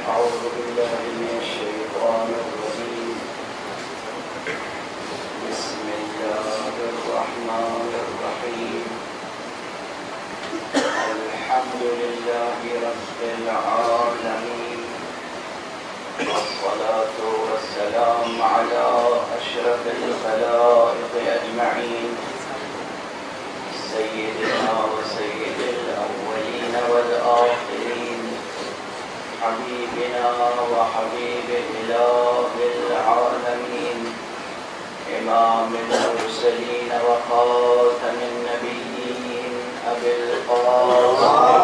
أعوذ بالله من الشيطان الرجيم. بسم الله الرحمن الرحيم. الحمد لله رب العالمين، والصلاة والسلام على أشرف الخلائق أجمعين، سيدنا وسيد الأولين والآخرين، حبيبنا وحبيب إله العالمين، إمام المرسلين وخاتم النبيين، أبي القاسم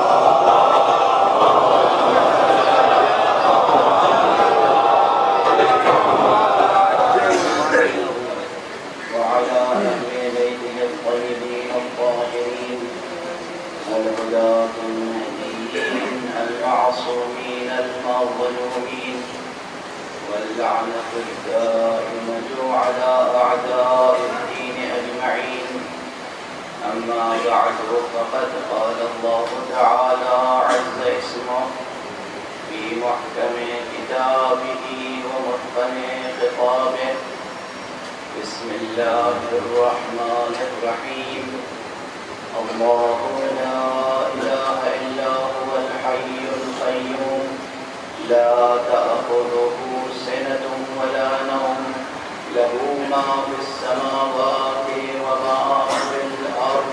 وعلى أهل بيته الطيبين الطاهرين الهداة المهديين المعصومين المظلومين، واللعنة الدائمة على أعداء الدين أجمعين. أما بعد، فقد قال الله تعالى عز اسمه في محكم كتابه ومتقن خطابه. بسم الله الرحمن الرحيم. الله لا إله إلا هو الحي القيوم، لا تأخذه سنة ولا نوم، له ما في السماوات وما في الأرض.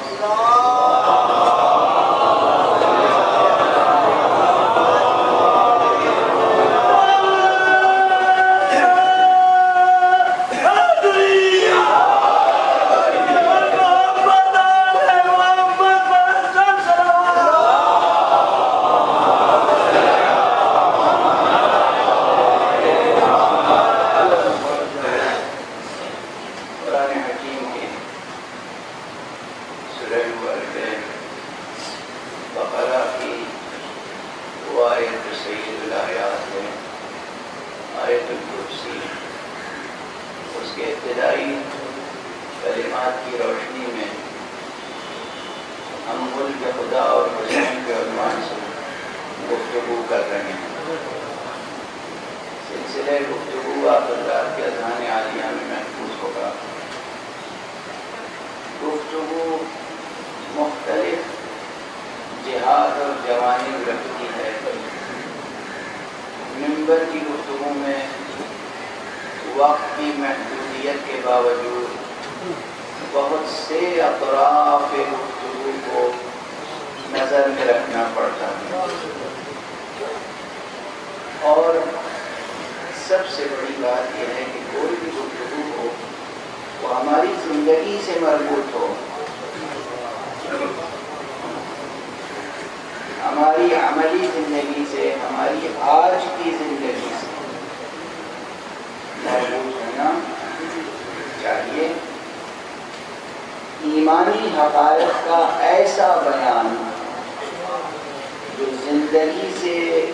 ایمانی حقائق کا ایسا بیان جو زندگی سے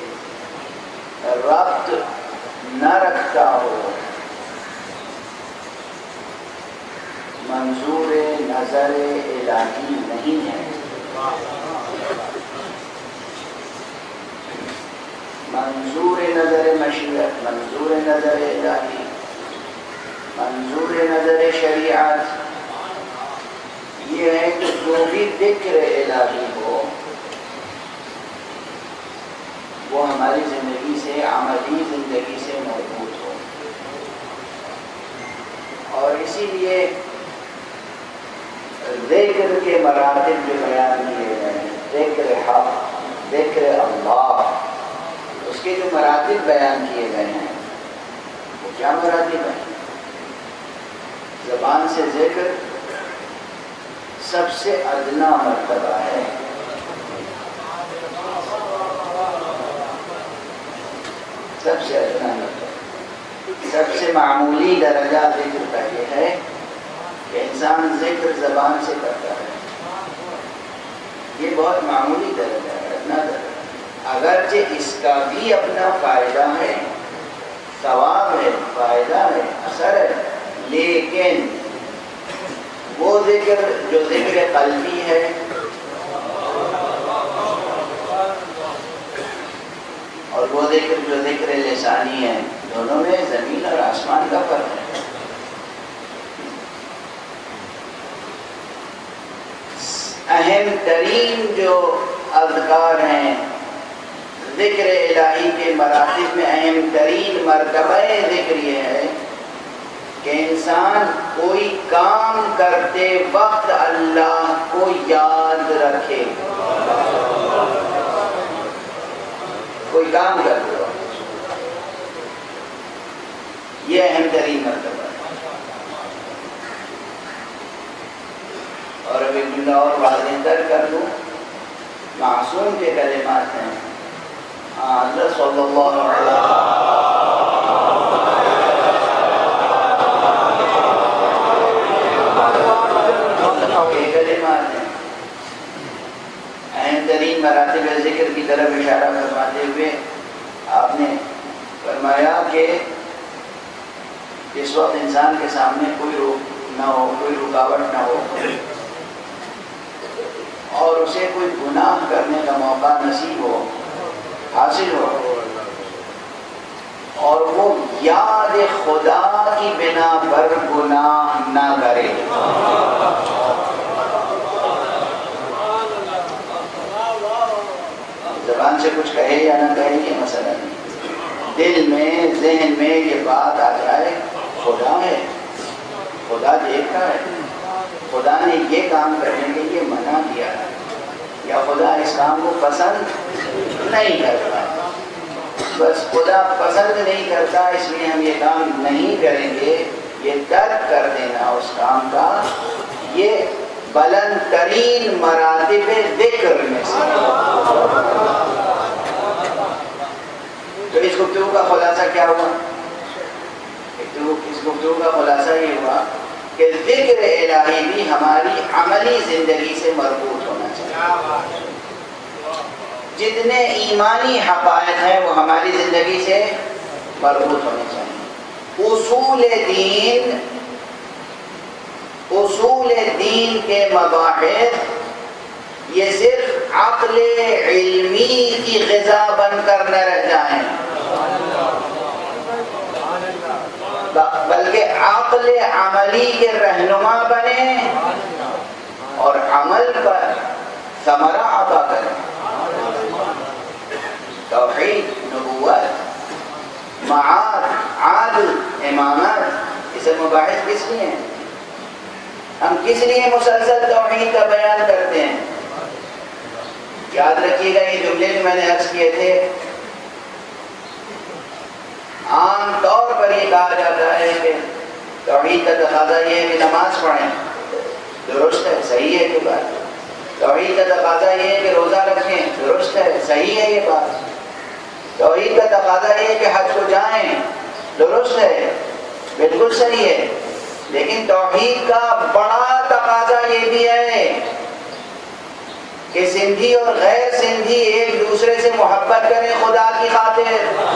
ربط نہ رکھتا ہو، منظور نظر الہی نہیں ہے۔ منظور نظر مشیت، منظور نظر الہی، منظور نظر شریعت یہ ہے کہ جو بھی ذکر الہی ہو وہ ہماری زندگی سے، عملی زندگی سے مربوط ہو۔ اور اسی لیے ذکر کے مراتب جو بیان کیے گئے ہیں، ذکر حق، ذکر اللہ، اس کے جو مراتب بیان کیے گئے ہیں وہ کیا مراتب ہیں؟ زبان سے ذکر سب سے ادنا مرتبہ ہے، سب سے ادنا مرتبہ، سب سے معمولی درجہ ذکر کا یہ ہے کہ انسان ذکر زبان سے کرتا ہے۔ یہ بہت معمولی درجہ ہے، ادنا درجہ، اگرچہ اس کا بھی اپنا فائدہ ہے، ثواب ہے، فائدہ ہے، اثر ہے، لیکن وہ ذکر جو ذکر قلبی ہے اور وہ ذکر جو ذکر لسانی ہے، دونوں میں زمین اور آسمان کا فرق ہے۔ اہم ترین جو اذکار ہیں ذکر الہی کے مراتب میں، اہم ترین مرتبہ ذکر یہ ہے کہ انسان کوئی کام کرتے وقت اللہ کو یاد رکھے۔ کوئی کام کرتے وقت، یہ اہم ترین مرتبہ ہے۔ اور ابھی جملہ اور واضح تر کر دوں، معصوم کے کلمات ہیں، حضرت صلی اللہ علیہ وسلم کے کلمات ہیں۔ اہم ترین مراتب ذکر کی طرف اشارہ فرماتے ہوئے آپ نے فرمایا کہ اس وقت انسان کے سامنے کوئی نہ ہو، کوئی رکاوٹ نہ ہو، اور اسے کوئی گناہ کرنے کا موقع نصیب ہو، حاصل ہو، اور وہ یاد خدا کی بنا پر گناہ نہ کرے۔ زبان سے کچھ کہے یا نہ کہے یہ مسئلہ نہیں، دل میں ذہن میں یہ بات آ جائے خدا ہے، خدا دیکھتا ہے، خدا نے یہ کام کرنے کے لیے منع کیا ہے، یا خدا اس کام کو پسند نہیں کرتا، بس خدا پسند نہیں کرتا اس لیے ہم یہ کام نہیں کریں گے، یہ ترک کر دینا اس کام کا، یہ بلند ترین مراتب ذکر میں سے۔ تو اس گفتگو کا خلاصہ کیا ہوا؟ اس گفتگو کا خلاصہ یہ ہوا کہ ذکر الہی بھی ہماری عملی زندگی سے مربوط ہونا چاہیے۔ جتنے ایمانی حقائق ہیں وہ ہماری زندگی سے مربوط ہونے چاہیے۔ اصول دین کے مباحث یہ صرف عقل علمی کی غذا بن کر نہ رہ جائیں، بلکہ عقل عملی کے رہنما بنے اور عمل پر ثمرہ عطا کریں۔ توحید، نبوت، معاد، عادل، امامت، یہ سب مباحث کس لیے ہیں؟ ہم کس لیے مسلسل توحید کا بیان کرتے ہیں؟ یاد رکھیے گا یہ جملے جو میں نے عرض کیے تھے، عام طور پر یہ کہا جاتا ہے کہ توحید کا تقاضا یہ ہے کہ نماز پڑھیں، درست ہے، صحیح ہے یہ بات۔ توحید کا تقاضا یہ ہے کہ روزہ رکھیں، درست ہے، صحیح ہے یہ بات۔ توحید کا تقاضا یہ ہے کہ حج کو جائیں، درست ہے، بالکل صحیح ہے۔ لیکن توحید کا بڑا تقاضا یہ بھی ہے کہ سندھی اور غیر سندھی ایک دوسرے سے محبت کریں خدا کی خاطر۔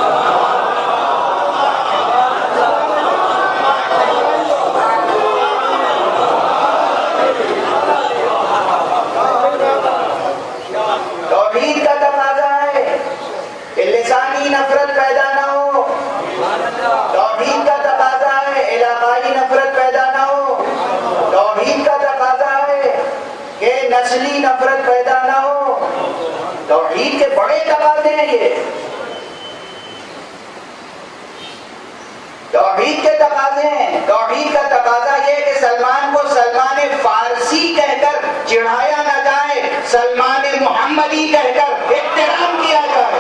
توحید کا تقاضا ہے کہ لسانی نفرت پیدا نہ ہو، توحید کا تقاضا ہے علاقائی نفرت پیدا نہ ہو، توحید کا تقاضا ہے کہ نسلی نفرت پیدا نہ ہو۔ توحید کے بڑے تقاضے ہیں یہ، توحید کے تقاضے ہیں۔ توحید کا تقاضا یہ کہ سلمان کو سلمان فارسی کہہ کر چڑھایا نہ جائے، سلمان محمدی کہہ کر احترام کیا جائے۔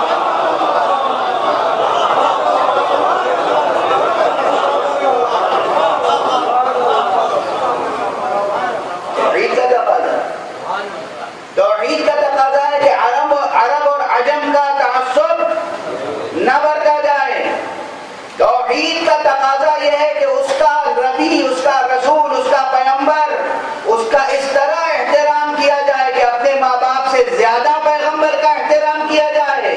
توحید کا تقاضا ہے کہ عرب اور عجم کا تعصب نہ برتا جائے۔ توحید کا تقاضا یہ ہے کہ اس کا نبی، اس کا رسول، اس کا پیغمبر، اس کا اس طرح احترام کیا جائے کہ اپنے ماں باپ سے زیادہ پیغمبر کا احترام کیا جائے،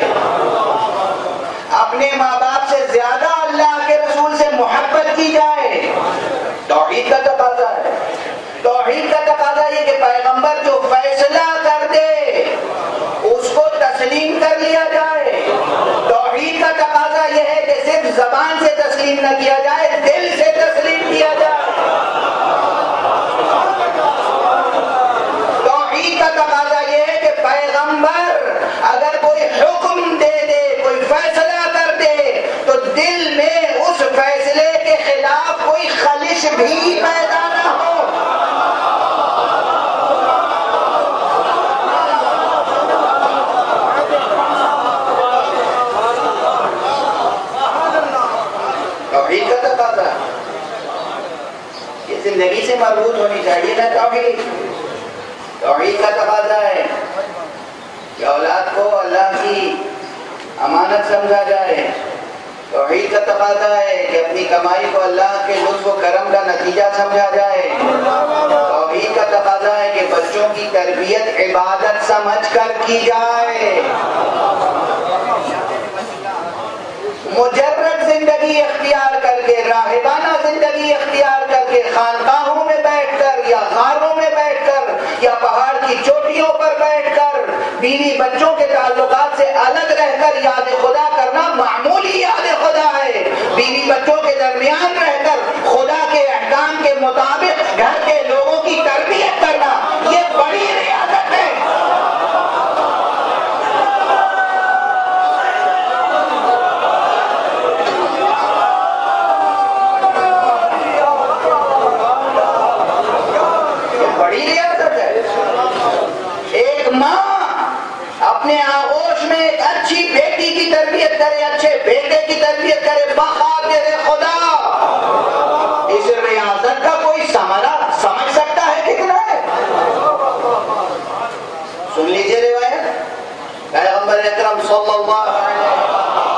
اپنے ماں باپ سے زیادہ اللہ کے رسول سے محبت کی جائے۔ توحید کا تقاضا ہے۔ توحید کا تقاضا یہ کہ پیغمبر جو فیصلہ کر دے اس کو تسلیم کر لیا جائے۔ زبان سے تسلیم نہ کیا جائے، دل سے تسلیم کیا جائے۔ توحید کا تقاضا یہ ہے کہ پیغمبر اگر کوئی حکم دے دے، کوئی فیصلہ کر دے، تو دل میں اس فیصلے کے خلاف کوئی خلش بھی پیدا نہ ہو۔ توحید کا تقاضا یہ زندگی سے مربوط ہونی چاہیے نا۔ توحید کا تقاضا ہے کہ اولاد کو اللہ کی امانت سمجھا جائے۔ توحید کا تقاضا ہے کہ اپنی کمائی کو اللہ کے لطف و کرم کا نتیجہ سمجھا جائے۔ توحید کا تقاضا ہے کہ بچوں کی تربیت عبادت سمجھ کر کی جائے۔ مجرد زندگی اختیار کر کے، راہبانہ زندگی اختیار کر کے، خانقاہوں میں بیٹھ کر یا غاروں میں بیٹھ کر یا پہاڑ کی چوٹیوں پر بیٹھ کر بیوی بچوں کے تعلقات سے الگ رہ کر یاد خدا کرنا معمولی یاد خدا ہے۔ بیوی بچوں کے درمیان رہ کر خدا کے احکام کے مطابق گھر کے لوگوں کی تربیت کرنا یہ بڑی ریاضت ہے۔ اپنے آغوش میں ایک اچھی بیٹی کی تربیت کرے، اچھے بیٹے کی تربیت کرے بخاطر خدا۔ اس ریاضت کا کوئی ثمرہ سمجھ سکتا ہے کتنا ہے؟ سن لیجئے روایت پیغمبر اکرم صلی اللہ علیہ وسلم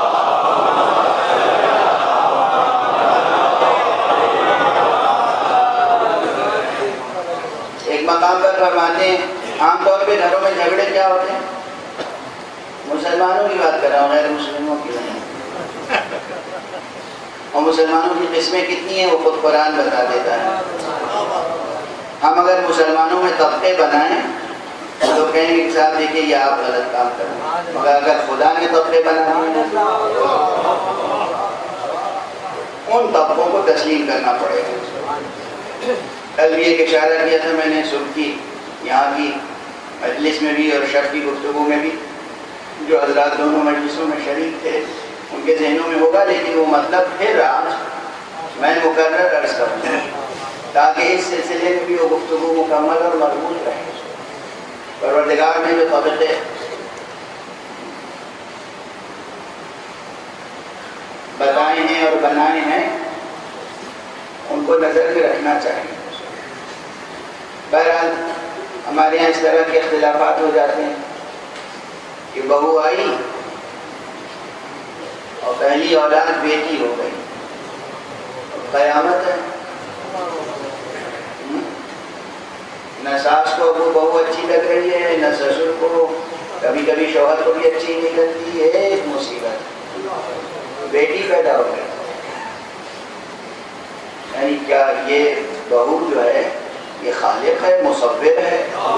ایک مقام پر فرماتے ہیں، عام طور پہ گھروں میں جھگڑے کیا ہوتے ہیں؟ مسلمانوں کی بات کر رہا ہوں، غیر مسلموں کی نہیں۔ اور مسلمانوں کی قسمیں کتنی ہیں وہ خود قرآن بتا دیتا ہے۔ ہم اگر مسلمانوں میں طبقے بنائیں تو کہیں گے کہ صاحب دیکھیے یہ آپ غلط کام کر رہے ہیں، مگر اگر خدا نے طبقے بنائے ان طبقوں کو تسلیم کرنا پڑے گا۔ کل بھی ایک اشارہ کیا تھا میں نے صبح کی یہاں کی مجلس میں بھی اور شب کی گفتگو میں بھی، جو حضرات دونوں مجلسوں میں شریک تھے ان کے ذہنوں میں ہوگا، لیکن وہ مطلب پھر آج میں مقرر عرض کروں تاکہ اس سلسلے میں بھی وہ گفتگو مکمل اور مربوط رہے۔ پروردگار نے جو طبقے بتائے ہیں اور بنائے ہیں ان کو نظر میں رکھنا چاہیے۔ بہرحال ہمارے یہاں اس طرح کے اختلافات ہو جاتے ہیں کہ بہو آئی اور پہلی اولاد بیٹی ہو گئی، قیامت ہے۔ نہ ساس کو وہ بہو اچھی لگ رہی ہے، نہ سسر کو، کبھی کبھی شوہر کو بھی اچھی نہیں لگتی ہے، ایک مصیبت، بیٹی پیدا ہو گئی۔ یعنی کیا یہ بہو جو ہے یہ خالق ہے، مصور ہے؟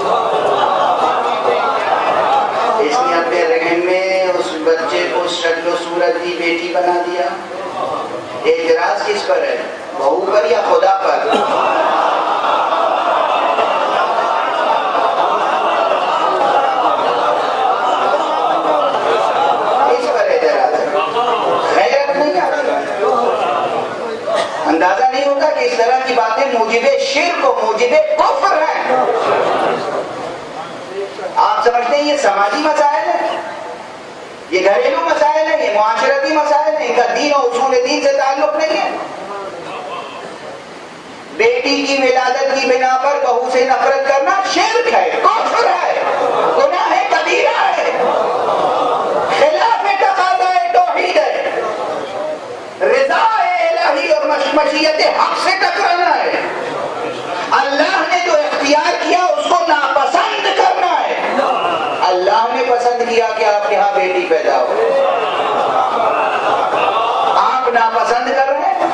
اس نے اپنے رحم میں اس بچے کو شکل و صورت کی بیٹی بنا دیا۔ اعتراض کس پر ہے، بہو پر یا خدا پر؟ اس پر اعتراض ہے، غیرت نہیں آتی۔ اندازہ نہیں ہوتا کہ اس طرح کی باتیں موجب شرک و موجب کفر ہیں۔ آپ سمجھتے ہیں یہ سماجی مسائل ہیں، یہ گھریلو مسائل ہیں، یہ معاشرتی مسائل ہیں، ان کا دین اور اصول دین سے تعلق نہیں ہے۔ بیٹی کی ولادت کی بنا پر بہو سے نفرت کرنا شرک ہے، کفر ہے، گناہ کبیرہ ہے، خلاف تقاضا توحید ہے، رضا الہی اور مشیت حق سے ٹکرانا ہے۔ اللہ نے جو اختیار کیا اس کو ناپسند کرنا ہے۔ اللہ نے پسند کیا کہ آپ کے ہاں بیٹی پیدا ہو، آپ ناپسند کر رہے ہیں۔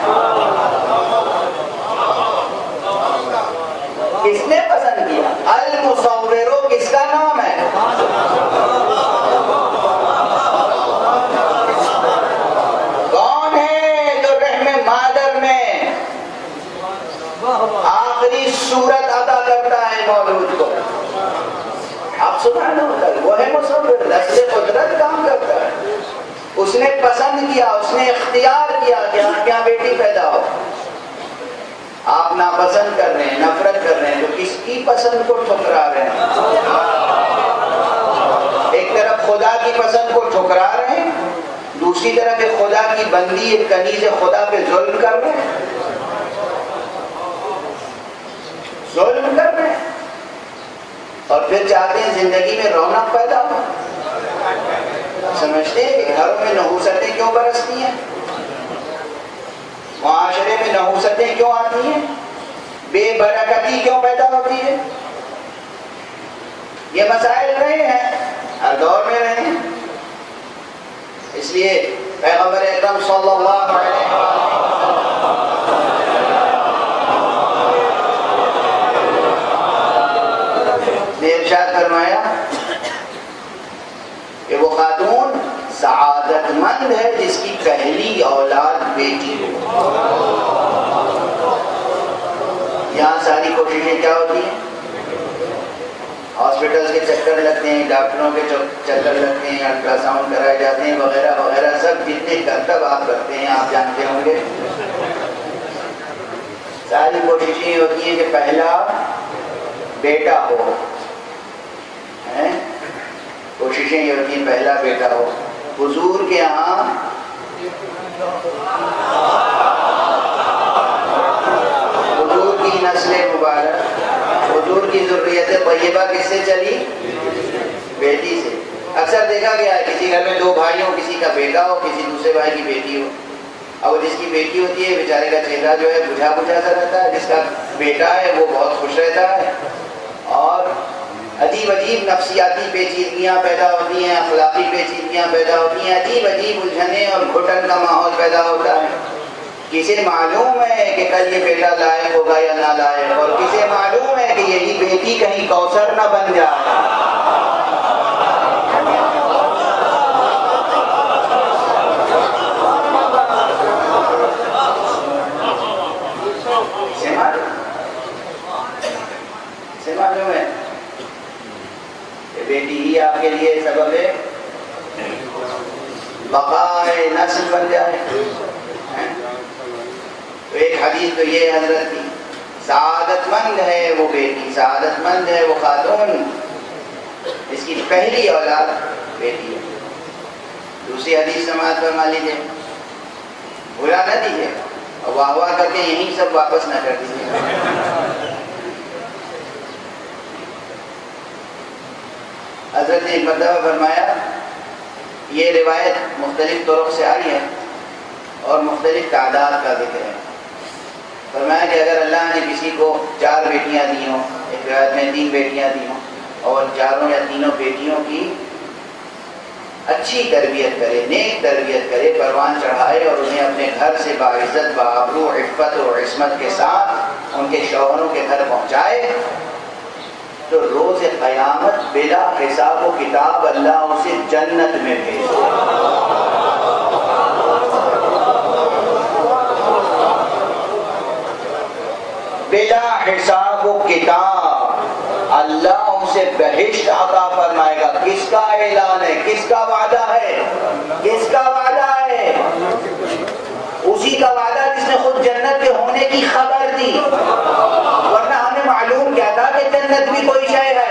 کس نے پسند کیا؟ المصورو کس کا نام ہے؟ کون ہے صورت عطا کرتا ہے مولود کو. آپ سبحانہ اللہ، وہ ہے مصور، دست قدرت کام کرتا ہے. اس نے پسند کیا، اس نے اختیار کیا کہ آپ کیا بیٹی پیدا ہو. آپ ناپسند کر رہے ہیں، نفرت کر رہے ہیں، تو کس کی پسند کو ٹھکرا رہے ہیں؟ ایک طرف خدا کی پسند کو ٹھکرا رہے ہیں، دوسری طرف ایک خدا کی بندی، ایک کنیز خدا پہ ظلم کر رہے ہیں. ظلم کر رہے ہیں اور پھر چاہتے ہیں زندگی میں رونق پیدا ہو. سمجھتے ہیں کہ گھروں میں نحوستیں کیوں برستی ہیں، معاشرے میں نحوستیں کیوں آتی ہیں، بے برکتی کیوں پیدا ہوتی ہے؟ یہ مسائل رہے ہیں، ہر دور میں رہے ہیں. اس لیے پیغمبر اکرم صلی اللہ علیہ وسلم نے ارشاد فرمایا کہ وہ خاتون سعادت مند ہے جس کی پہلی اولاد بیٹی ہو. یہاں ساری کوششیں کیا ہوتی ہیں؟ ہاسپٹل کے چکر لگتے ہیں، ڈاکٹروں کے چکر لگتے ہیں، الٹرا ساؤنڈ کرائے جاتے ہیں، وغیرہ وغیرہ، سب جتنے کرتب آپ کرتے ہیں آپ جانتے ہوں گے. ساری کوششیں ہوتی ہیں کہ پہلا بیٹا ہو. کوششیں یہ ہوتی ہیں پہلا بیٹا ہو. حضور کے یہاں حضور کی نسل مبارک، حضور کی ذریت طیبہ کس سے چلی؟ بیٹی سے. اکثر دیکھا گیا ہے کسی گھر میں دو بھائی ہو، کسی کا بیٹا ہو، کسی دوسرے بھائی کی بیٹی ہو. اب جس کی بیٹی ہوتی ہے بیچارے کا چہرہ جو ہے بجھا بجھا سا رہتا ہے، جس کا بیٹا ہے وہ بہت خوش رہتا ہے، اور عجیب عجیب نفسیاتی پیچیدگیاں پیدا ہوتی ہیں، اخلاقی پیچیدگیاں پیدا ہوتی ہیں، عجیب عجیب الجھنیں اور گھٹن کا ماحول پیدا ہوتا ہے. کسے معلوم ہے کہ کل یہ بیٹا لائق ہوگا یا نہ لائق، اور کسے معلوم ہے کہ یہی بیٹی کہیں کوثر نہ بن جائے. سے معلوم ہے کہ بیٹی ہی آپ کے لیے سبب ہے بقائے نسل بن جائے. تو ایک حدیث تو یہ حضرت کی، سعادت مند ہے وہ بیٹی، سعادت مند ہے وہ خاتون اس کی پہلی اولاد بیٹی ہے. دوسری حدیث سماعت فرما لیجیے، بھلا نہ دیجیے اور واہ واہ کر کے یہیں سب واپس نہ کر دیجیے. حضرت نے ایک مرتبہ فرمایا، یہ روایت مختلف طرق سے آئی ہے اور مختلف تعداد کا ذکر ہے. فرمایا کہ اگر اللہ نے کسی کو 4 بیٹیاں دی ہوں، ایک روایت میں 3 بیٹیاں دی ہوں، اور چاروں یا تینوں بیٹیوں کی اچھی تربیت کرے، نیک تربیت کرے، پروان چڑھائے اور انہیں اپنے گھر سے باعزت، بآبرو، عفت اور عصمت کے ساتھ ان کے شوہروں کے گھر پہنچائے، تو روز قیامت بلا حساب و کتاب اللہ اسے جنت میں بھیجے. بلا حساب و کتاب اللہ اسے بہشت عطا فرمائے گا. کس کا اعلان ہے؟ کس کا وعدہ ہے؟ کس کا وعدہ ہے؟ اسی کا وعدہ جس نے خود جنت کے ہونے کی خبر دی، ورنہ ہمیں معلوم کیا تھا کہ جنت بھی کوئی شے ہے.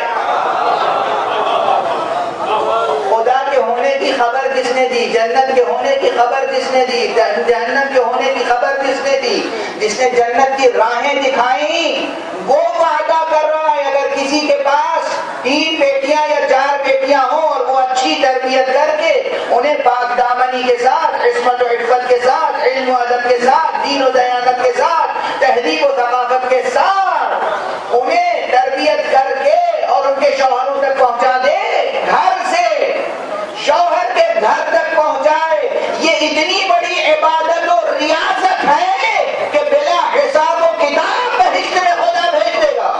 خدا کے ہونے کی خبر جس نے دی، جنت کے ہونے کی خبر جس نے دی، جہنم کے ہونے کی خبر جس نے دی، جس نے جنت کی راہیں دکھائیں، وہ وعدہ کر رہا ہے اگر کسی کے پاس 3 بیٹیاں یا 4 بیٹیاں ہوں اور وہ اچھی تربیت کر کے انہیں پاک دامنی کے ساتھ، عصمت و عفت کے ساتھ، علم و ادب کے ساتھ، دین و دیانت کے ساتھ، تہذیب و ثقافت کے ساتھ انہیں تربیت کر کے اور ان کے شوہروں تک پہنچا دے، گھر سے شوہر کے گھر تک پہنچائے، یہ اتنی بڑی عبادت اور ریاست ہے کہ بلا حساب و کتاب بہشت میں خدا بھیج دے گا.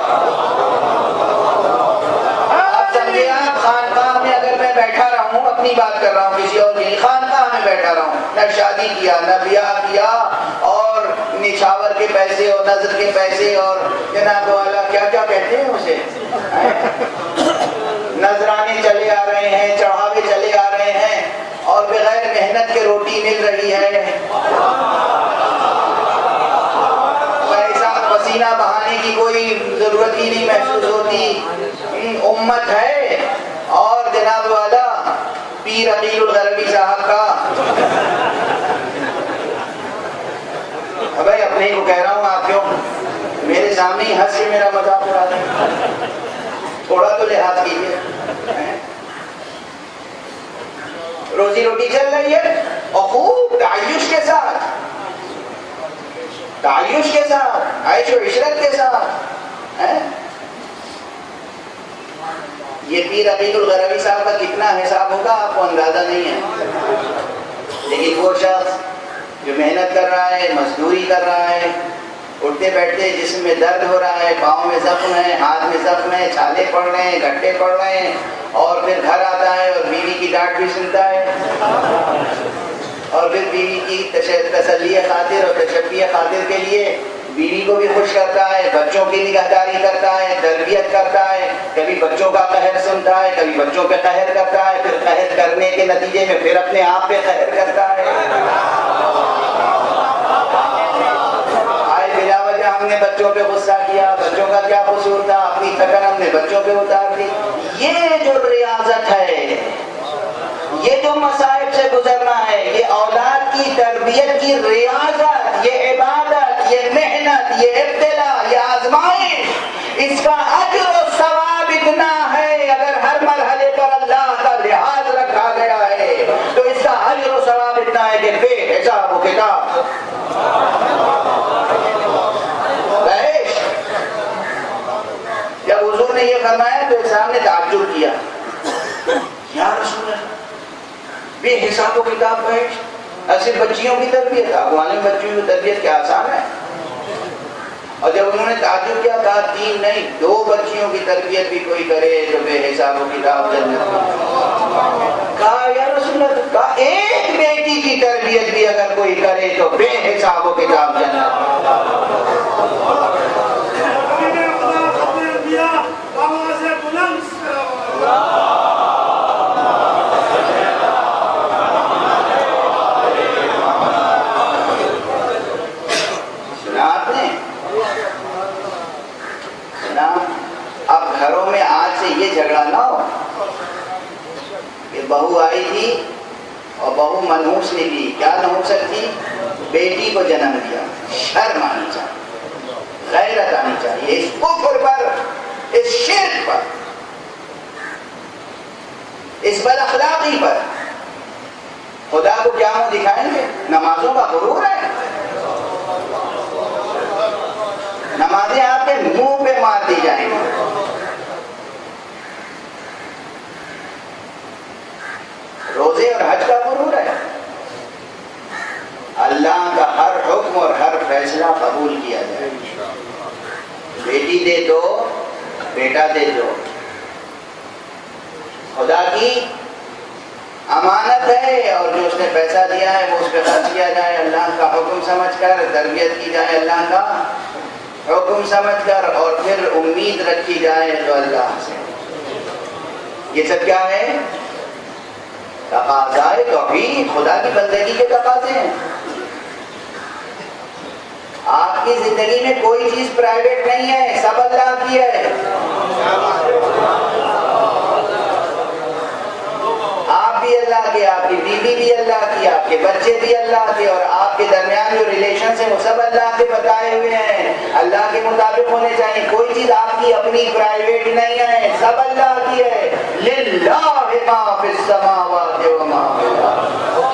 آپ سمجھے، آپ خانقاہ میں اگر میں بیٹھا رہا ہوں، اپنی بات کر رہا ہوں، کسی اور کی خانقاہ میں بیٹھا رہا ہوں، نہ شادی کیا، نہ بیاہ کیا، اور نچھاور کے پیسے اور نظر کے پیسے اور جناب والا کیا کیا کہتے ہیں اسے، نذرانے چلے آ رہے ہیں، چڑھاوے چلے آ رہے ہیں اور بغیر محنت کے روٹی مل رہی ہے، پیسہ پسینہ بہانے کی کوئی ضرورت ہی نہیں محسوس ہوتی، امت ہے اور جناب والا پیر عقیل الغربی صاحب کا، بھائی اپنے کو کہہ رہا ہوں، آپ کیوں میرے سامنے ہی ہنس کے میرا مذاق اڑا دیں، تھوڑا تو لحاظ کیجیے، روزی روٹی چل رہی ہے اور خوب تعیش کے ساتھ، تعیش کے ساتھ، عیش و عشرت کے ساتھ، یہ پیر عقیل الغربی صاحب کا کتنا حساب ہوگا آپ کو اندازہ نہیں ہے، لیکن وہ شخص جو محنت کر رہا ہے، مزدوری کر رہا ہے، اٹھتے بیٹھتے جسم میں درد ہو رہا ہے، پاؤں میں زخم ہے، ہاتھ میں زخم ہے، چھالے پڑ رہے ہیں، گھٹے پڑ رہے ہیں، اور پھر گھر آتا ہے اور بیوی کی ڈانٹ بھی سنتا ہے، اور پھر بیوی کی تسلی خاطر اور تشفی خاطر کے لیے بیوی کو بھی خوش کرتا ہے، بچوں کی نگہداری کرتا ہے، تربیت کرتا ہے، کبھی بچوں کا قہر سنتا ہے، کبھی بچوں پہ قہر کرتا ہے، پھر قہر کرنے کے نتیجے میں پھر اپنے آپ پہ قہر کرتا ہے، آئے بلا وجہ ہم نے بچوں پہ غصہ کیا، بچوں کا کیا قصور تھا، اپنی تھکن ہم نے بچوں پہ اتار دی، یہ جو ریاضت ہے، یہ جو مصائب سے گزرنا ہے، یہ اولاد کی تربیت کی ریاضت، یہ عبادت، یہ محنت، یہ ابتلا، یہ آزمائش، اس کا اجر و ثواب اتنا ہے، اگر ہر مرحلے پر اللہ کا لحاظ رکھا گیا ہے تو اس کا اجر و ثواب اتنا ہے کہ بے حساب و کتاب۔ جب حضور نے یہ فرمایا تو انسان نے تعجب کیا، یا رسول اللہ بے حساب و کتاب بیٹھ، ایسے بچیوں کی تربیت، افغان بچیوں کی تربیت کیا آسان ہے؟ اور جب انہوں نے تعجب کیا، کہا 3 نہیں 2 بچیوں کی تربیت بھی کوئی کرے تو بے حساب و کتاب جنت میں۔ کہا یا رسول اللہ، کہا 1 بیٹی کی تربیت بھی اگر کوئی کرے تو بے حساب و کتاب جنت جھگڑا نہ ہو کہ بہو آئی تھی اور بہو منحوس نکلی، کیا نحوست تھی؟ بیٹی کو جنم دیا، شرم آنی چاہیے، غیرت آنی چاہیے، اس کفر پر، اس شرک پر، اس بد اخلاقی پر خدا کو کیا منہ دکھائیں گے؟ نمازوں کا غرور ہے، نمازیں آپ کے منہ پہ مار دی جائیں گی، روزے اور حج کا غرور ہے، اللہ کا ہر حکم اور ہر فیصلہ قبول کیا جائے، بیٹی دے دو، بیٹا دے دو، خدا کی امانت ہے اور جو اس نے پیسہ دیا ہے وہ اس پہ خرچ کیا جائے، اللہ کا حکم سمجھ کر تربیت کی جائے، اللہ کا حکم سمجھ کر، اور پھر امید رکھی جائے تو اللہ سے۔ یہ سب کیا ہے؟ تقاضائے توحید، خدا کی بندگی کے تقاضے ہیں۔ آپ کی زندگی میں کوئی چیز پرائیویٹ نہیں ہے، سب اللہ کی ہے، آپ بھی اللہ کے، آپ کی بیوی بھی اللہ کی، آپ کے بچے بھی اللہ کے، اور آپ کے درمیان جو ریلیشنز ہیں وہ سب اللہ کے بتائے ہوئے ہیں، اللہ کے مطابق ہونے چاہیے، کوئی چیز آپ کی اپنی پرائیویٹ نہیں ہے، سب اللہ کی ہے، للہ ما فی السماوات و ما فی الارض،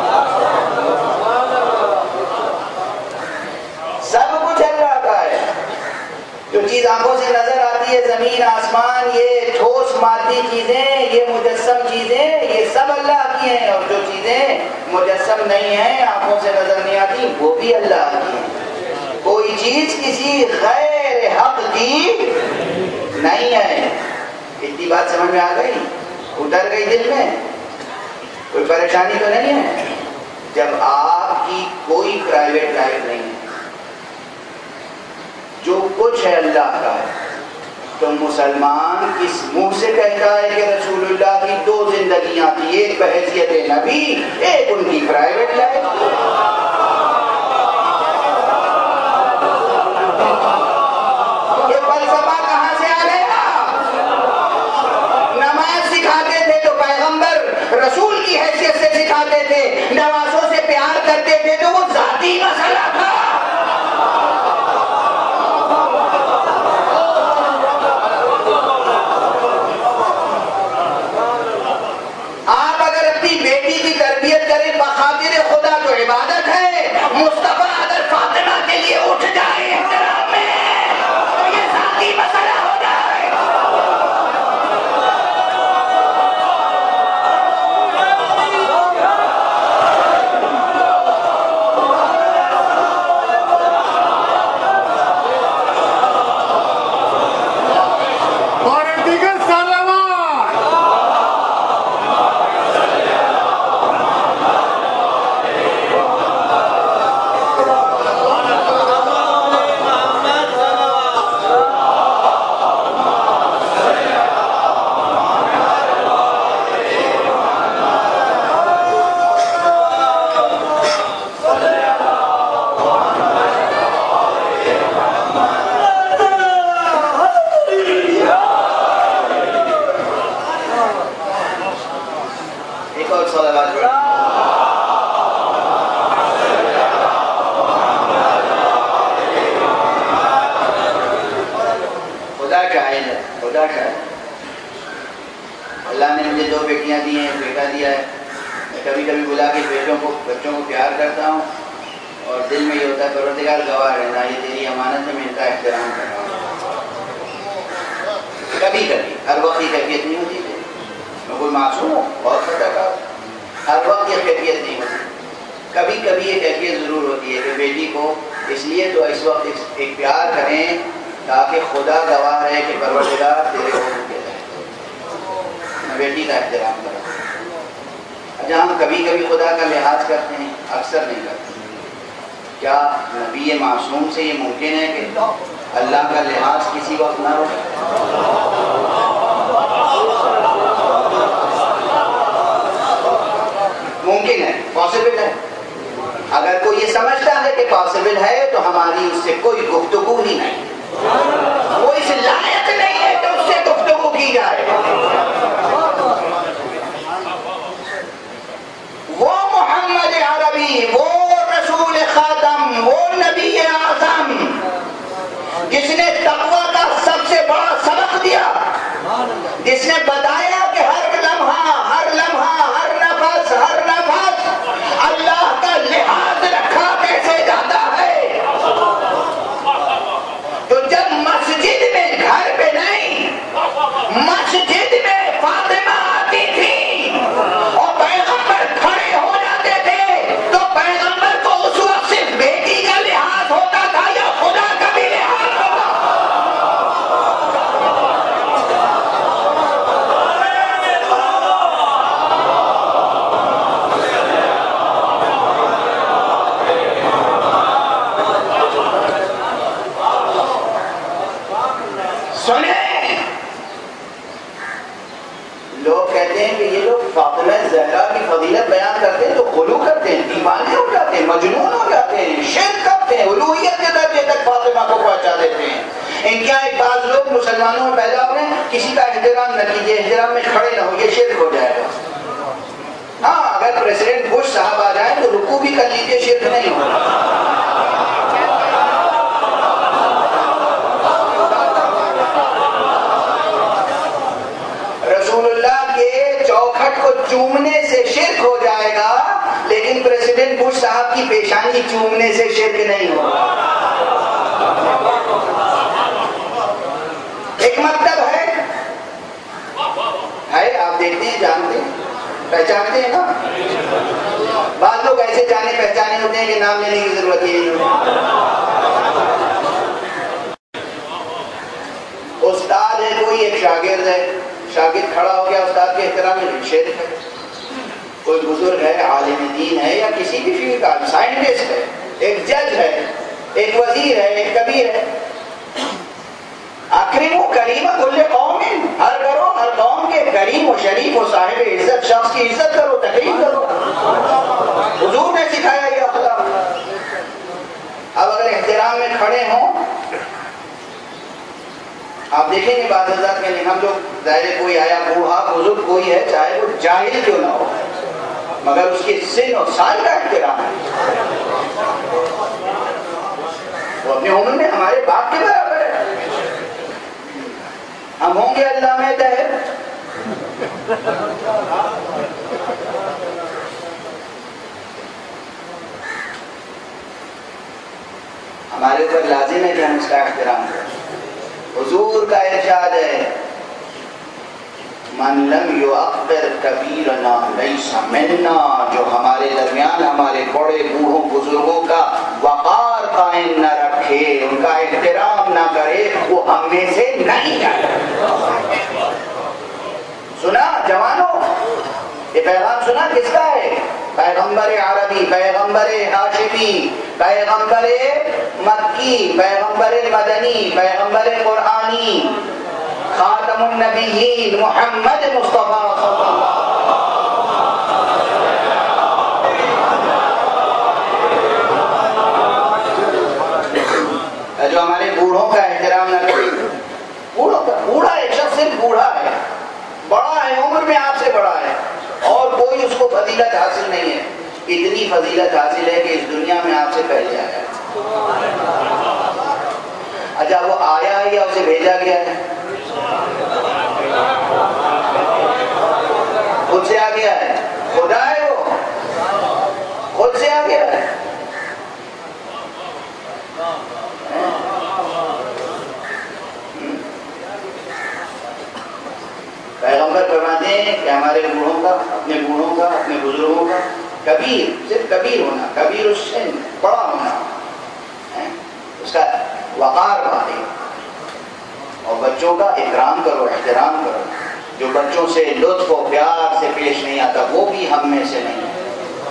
سب کچھ اللہ کا ہے، جو چیز آنکھوں سے نظر آتی ہے، زمین آسمان، یہ ٹھوس مادی چیزیں، یہ مجسم چیزیں، یہ سب اللہ کی ہیں، اور جو چیزیں مجسم نہیں ہیں، آنکھوں سے نظر نہیں آتی، وہ بھی اللہ کی ہیں، کوئی چیز کسی غیر حق کی نہیں ہے۔ اتنی بات سمجھ میں آ گئی؟ اتر گئی دل میں؟ کوئی پریشانی تو نہیں ہے؟ جب آپ کی کوئی پرائیویٹ لائف نہیں ہے، کچھ ہے اللہ کا ہے. تو مسلمان کس منہ سے کہتا ہے کہ رسول اللہ کی 2 زندگیاں تھی، ایک بحیثیت نبی، ایک ان کی پرائیویٹ لائف. یہ فلسفہ کہاں سے آ گیا؟ نماز سکھاتے تھے تو پیغمبر رسول کی حیثیت سے سکھاتے تھے، نوازوں سے پیار کرتے تھے تو وہ ذاتی مسئلہ تھا. بیٹی کی تربیت کرے بخاطر خدا تو عبادت ہے. مصطفیٰ اگر فاطمہ کے لیے اٹھ جائے احترام میں تو یہ ذاتی مسئلہ ہو جائے. اللہ نے مجھے 2 بیٹیاں دی ہیں، بیٹا دیا ہے. میں کبھی کبھی بلا کے بچوں کو پیار کرتا ہوں اور دل میں یہ ہوتا ہے پروردگار گواہ رہنا، یہ تیری امانت ہے، میں ان کا احترام کر رہا ہوں. کبھی کبھی، ہر وقت یہ کیفیت نہیں ہوتی. میں کوئی معصوم ہوں؟ بہت چھوٹا کام. ہر وقت یہ کیفیت نہیں ہوتی. کبھی کبھی یہ کیفیت ضرور ہوتی ہے کہ بیٹی کو اس لیے تو اس وقت ایک پیار کریں تاکہ خدا گواہ رہے کہ پروردگار تیرے کو بیٹی کا احترام کرو. اچھا، ہم کبھی کبھی خدا کا لحاظ کرتے ہیں، اکثر نہیں کرتے. کیا نبی معصوم سے یہ ممکن ہے کہ اللہ کا لحاظ کسی وقت نہ ہو؟ ممکن ہے، پاسبل ہے. اگر کوئی یہ سمجھتا ہے کہ پاسبل ہے تو ہماری اس سے کوئی گفتگو ہی نہیں. وہ اس لائق نہیں ہے کہ اس سے گفتگو کی جائے. وہ محمد عربی، وہ رسول خاتم، وہ نبی اعظم جس نے تقویٰ کا سب سے بڑا سبق دیا، جس نے بتایا کہ ہر لمحہ ہر نفس اللہ کا لحاظ رکھا کیسے جاتا ہے. تو جب مسجد میں، گھر پہ نہیں، مسجد میں فاطمہ آتی تھی اور پیغمبر کھڑے ہو جاتے تھے تو پیغمبر کو اس وقت صرف بیٹی کا لحاظ ہوتا تھا یا خدا کا بھی لحاظ ہوتا؟ سنیں، لوگ کہتے ہیں کہ یہ لوگ فاطمہ زہرا کی فضیلت بیان کرتے ہیں تو غلو کرتے ہیں، دیوانے ہو جاتے ہیں، مجنون ہو جاتے ہیں، شرک کرتے ہیں، الوہیت کے درجے تک فاطمہ کو پہنچا دیتے ہیں. ان کے ایک بعض لوگ مسلمانوں میں پیدا ہوئے ہیں، کسی کا احترام نہ کیجیے، احترام میں کھڑے نہ ہو، یہ شرک ہو جائے گا. ہاں، اگر پریزیڈنٹ بش صاحب آ جائیں تو رکوع بھی کر لیجیے، شرک نہیں ہوگا. رسول اللہ کے چوکھٹ کو چومنے سے شرک ہو جائے گا، لیکن پریزیڈنٹ بش صاحب کی پیشانی چومنے سے شرک نہیں ہوگا. ایک مطلب ہے، آپ دیکھتے ہیں، جانتے ہیں، پہچانتے ہیں نا. بعض لوگ ایسے جانے پہچانے ہوتے ہیں کہ نام لینے کی ضرورت ہی نہیں ہوتی. استاد ہے کوئی، ایک شاگرد ہے، شاگرد کھڑا ہو گیا استاد کے احترام میں، شرک ہے. کوئی بزرگ ہے، عالم دین ہے یا کسی بھی فیلڈ کا، سائنٹسٹ ہے، ایک جج ہے، ایک وزیر ہے، ایک کبیر ہے، اکرموا کریم کل قوم، ہر قوم کے کریم و شریف و صاحب عزت شخص کی عزت کرو، تکریم کرو. حضور نے سکھایا یہ اخلاق. اب اگر احترام میں کھڑے ہوں، آپ دیکھیں گے بعض حضرات میں ہم لوگ ظاہر کوئی آیا بوڑھا بزرگ کوئی ہے، چاہے وہ جاہل کیوں نہ ہو، مگر اس کے سن اور سال کا احترام ہے. وہ اپنی عمر میں ہمارے باپ کے برابر ہے. ہم ہوں گے اللہ میں طاہر. ہمارے اوپر لازم ہے کہ ہم اس کا احترام کریں. حضور کا ارشاد ہے من لم یؤقر کبیرنا لیس منا، جو ہمارے درمیان ہمارے بڑے بوڑھوں بزرگوں کا وقار قائم نہ رکھے، ان کا احترام نہ کرے، وہ ہم میں سے نہیں ہے. سنا جوانوں، یہ پیغام سنا کس کا ہے؟ پیغمبر عربی، پیغمبر ہاشمی، پیغمبر مکی، پیغمبر مدنی، پیغمبر قرآنی، خاتم النبیین محمد مصطفیٰ صلی اللہ علیہ. جو ہمارے بوڑھوں کا احترام نہ کرے. بوڑھا ایک شخص صرف بوڑھا ہے، بڑا ہے، عمر میں آپ سے بڑا ہے، اور کوئی اس کو فضیلت حاصل نہیں ہے. اتنی فضیلت حاصل ہے کہ اس دنیا میں آپ سے پہلے آیا ہے. اچھا وہ آیا ہے یا اسے بھیجا گیا ہے؟ خود سے آ گیا ہے. خدا ہے وہ، خود سے آ گیا ہے. پیغمبر فرماتے ہیں کہ ہمارے بوڑھوں کا، اپنے بوڑھوں کا، اپنے بزرگوں کا کبیر، صرف کبیر ہونا، کبیر السن، بڑا ہونا، اس کا وقار پائے. اور بچوں کا اکرام کرو، احترام کرو. جو بچوں سے لطف و پیار سے پیش نہیں آتا وہ بھی ہم میں سے نہیں ہے.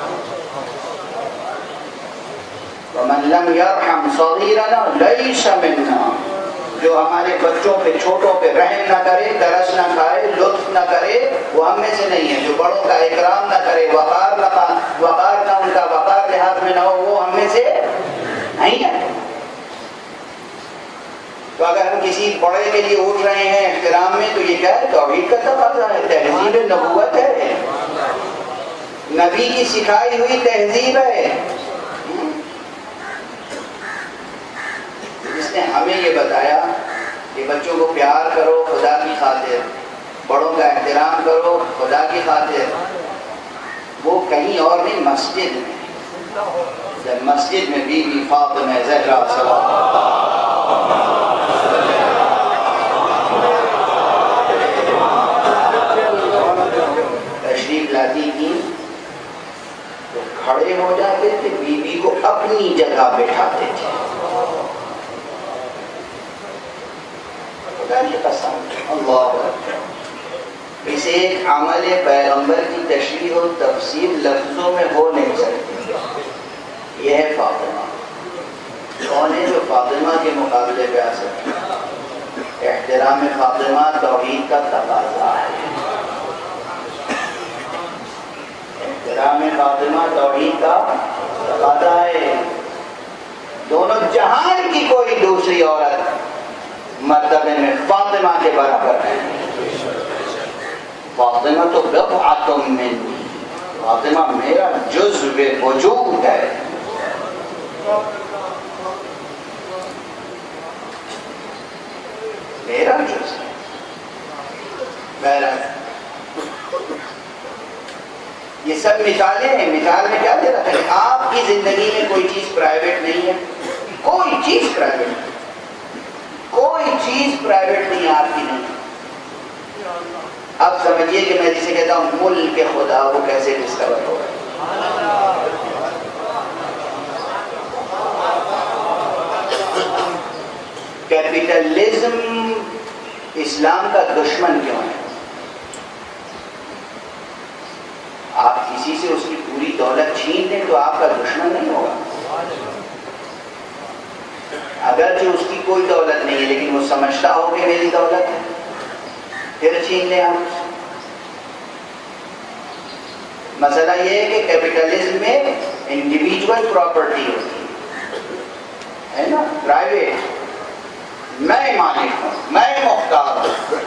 وَمَن لَمْ يَرْحَمْ صَغِيرَنَا لَيْسَ مِنَّا، جو ہمارے بچوں پہ، چھوٹوں پہ رحم نہ کرے، ترس نہ کھائے، لطف نہ کرے، وہ ہم میں سے نہیں ہے. جو بڑوں کا اکرام نہ کرے، وقار نہ ان کا وقار لحاظ میں نہ ہو، وہ ہم میں سے نہیں ہے. تو اگر ہم کسی بڑے کے لیے اٹھ رہے ہیں احترام میں، تو یہ کیا ہے؟ توحید کا تقاضا ہے، تہذیب نبوت ہے، نبی کی سکھائی ہوئی تہذیب ہے. جس نے ہمیں یہ بتایا کہ بچوں کو پیار کرو خدا کی خاطر، بڑوں کا احترام کرو خدا کی خاطر، وہ کہیں اور نہیں، مسجد میں. جب مسجد میں بی بی فاطمہ زہرا تشریف لاتی تھی تو کھڑے ہو جاتے تھے، بی بی کو اپنی جگہ بٹھاتے تھے. خدا کی قسم، اللہ اسے ایک عمل پیغمبر کی تشریح و تفسیر لفظوں میں ہو نہیں سکتی. یہ ہے فاطمہ. کون ہے جو فاطمہ کے مقابلے پہ آ سکتا؟ احترام فاطمہ توحید کا تقاضا ہے. احترام فاطمہ توحید کا تقاضا ہے. دونوں جہان کی کوئی دوسری عورت مرتبے میں فاطمہ کے برابر ہے. فاطمہ تو بضعۃ منی، فاطمہ میرا جزو وجود ہے. میرا جز ہے. یہ سب مثالیں ہیں. مثال میں کیا دے رہا ہے؟ آپ کی زندگی میں کوئی چیز پرائیویٹ نہیں ہے، کوئی چیز پرائیویٹ نہیں، کوئی چیز پرائیویٹ نہیں آپ کی نہیں. اب سمجھیے کہ میں جسے کہتا ہوں ملک خدا، وہ کیسے ڈسکور ہو گئے. کیپٹلزم اسلام کا دشمن کیوں ہے؟ آپ کسی سے اس کی پوری دولت چھین لیں تو آپ کا دشمن نہیں ہوگا. اگرچہ اس کی کوئی دولت نہیں ہے، لیکن وہ سمجھتا ہو کہ میری دولت ہے، پھر چھین لیں آپ۔ مسئلہ یہ ہے کہ کیپٹلزم میں انڈیویجول پراپرٹی ہوتی ہے نا، پرائیویٹ، میں مالک ہوں، میں مختار ہوں،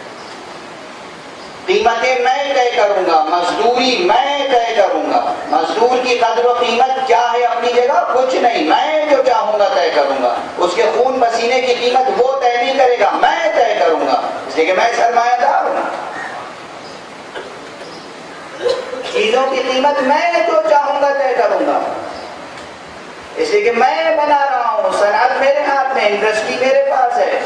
قیمتیں میں طے کروں گا، مزدوری میں طے کروں گا، مزدور کی قدر و قیمت کیا ہے اپنی جگہ، کچھ نہیں، میں جو چاہوں گا طے کروں گا، اس کے خون پسینے کی قیمت وہ طے نہیں کرے گا، میں طے کروں گا، اس لیے کہ میں سرمایہ دار ہوں، چیزوں کی قیمت میں جو چاہوں گا طے کروں گا، اس لیے کہ میں بنا رہا ہوں، صنعت میرے ہاتھ میں، انڈسٹری میرے پاس ہے،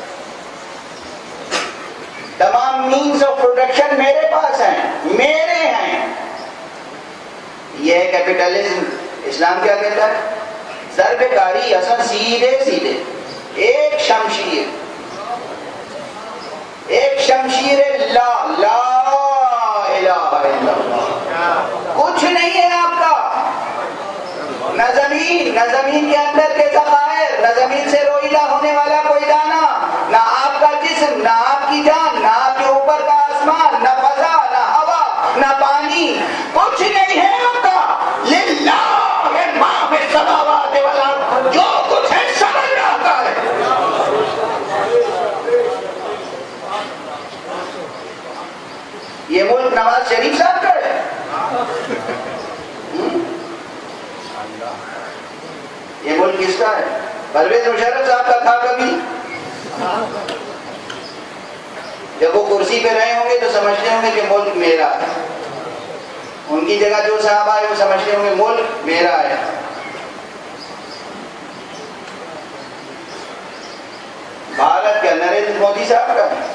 تمام مینز آف پروڈکشن میرے پاس ہیں، میرے ہیں۔ یہ ہے کیپٹلزم۔ اسلام کیا کہتا ہے؟ ضرب کاری اصل سیدھے سیدھے ایک شمشیر لا الہ الا اللہ، کچھ نہیں ہے آپ کا، نہ زمین کے اندر کے ذخائر، نہ زمین سے روئیلا ہونے والا کوئی دانہ، نہ آپ کا جسم، نہ آپ کی جان، نہ آپ کے اوپر کا آسمان، نہ فضا، نہ ہوا، نہ پانی، کچھ نہیں ہے آپ کا۔ للہ ما فی السماوات والارض، جو کچھ ہے سب اللہ کا ہے۔ یہ ملک نواز شریف صاحب کا ہے، یہ ملک کس کا ہے؟ پرویز مشرف صاحب کا تھا کبھی؟ جب وہ کرسی پہ رہے ہوں گے تو سمجھتے ہوں گے کہ ملک میرا ہے، ان کی جگہ جو صاحب آئے وہ سمجھتے ہوں گے ملک میرا ہے۔ بھارت کا نریندر مودی صاحب کا ہے،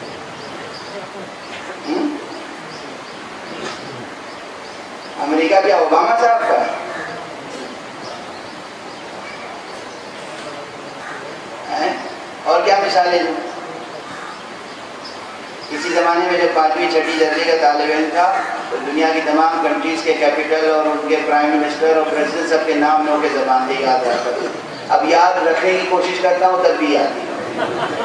امریکہ کیا اوباما صاحب کا ہے؟ اور کیا مثالیں دوں؟ اسی زمانے میں جب 5ویں 6ٹھی درجے کا طالب علم تھا تو دنیا کی تمام کنٹریز کے کیپٹل اور ان کے پرائم منسٹر اور پریزیڈنٹ سب کے نام میں ان کے زبان سے یاد رکھتا تھا۔ اب یاد رکھنے کی کوشش کرتا ہوں تب بھی یاد نہیں،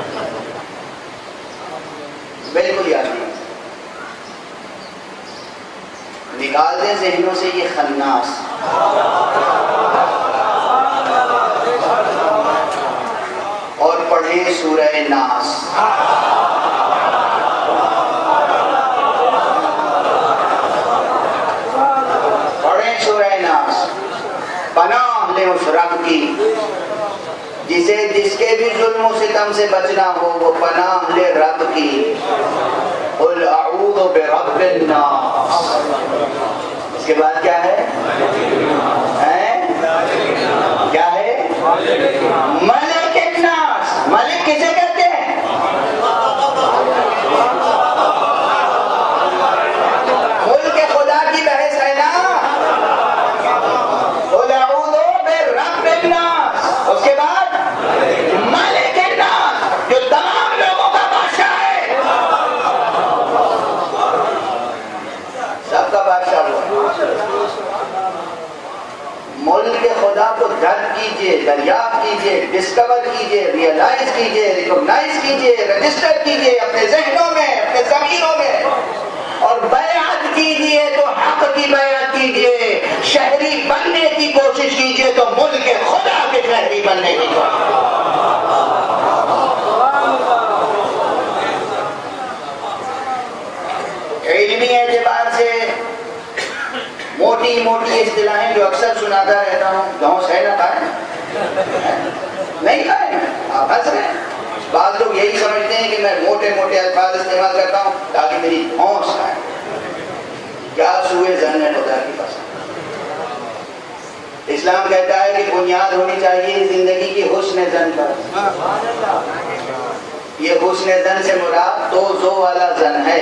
بالکل یاد نہیں۔ نکال دیں ذہنوں سے یہ خناس، اور پڑھیں سورہ ناس۔ پڑھیں سورہ ناس، پناہ لیں اس رب کی جس کے بھی ظلم و ستم سے بچنا ہو، وہ پناہ لے رب کی۔ قل اعوذ برب الناس، اس کے بعد کیا ہے؟ کیا ہے؟ ملک الناس۔ ملک کسے کہتے ہیں؟ ملک خدا کی بحث ہے نا۔ قل اعوذ برب الناس، اس کے بعد ملک الناس، جو تمام لوگوں کا بادشاہ ہے، سب کا بادشاہ ہوا۔ ملک خدا کو درک کیجئے، دریافت کیجئے، ڈسکور کیجئے، ریئلائز کیجئے، ریکگنائز کیجئے، رجسٹر کیجئے اپنے ذہنوں میں، اپنے ضمیروں میں، اور بیعت کیجئے تو حق کی بیعت کیجئے، شہری بننے کی کوشش کیجئے تو ملک خدا کے شہری بننے کی کوشش۔ علمی اعتبار سے موٹی موٹی اصطلاحیں جو اکثر سناتا رہتا ہوں، دھونس ہے نہ کھائیں، نہیں کھائیں، آپ ہنس رہے ہیں۔ بعض لوگ یہی سمجھتے ہیں کہ میں موٹے موٹے الفاظ استعمال کرتا ہوں تاکہ میری دھونس کھائیں۔ کیا سوئے ظن ہے خدا کی پسند۔ اسلام کہتا ہے کہ بنیاد ہونی چاہیے زندگی کی حسن ظن پر۔ یہ حسن ظن سے مراد دو زو والا ظن ہے،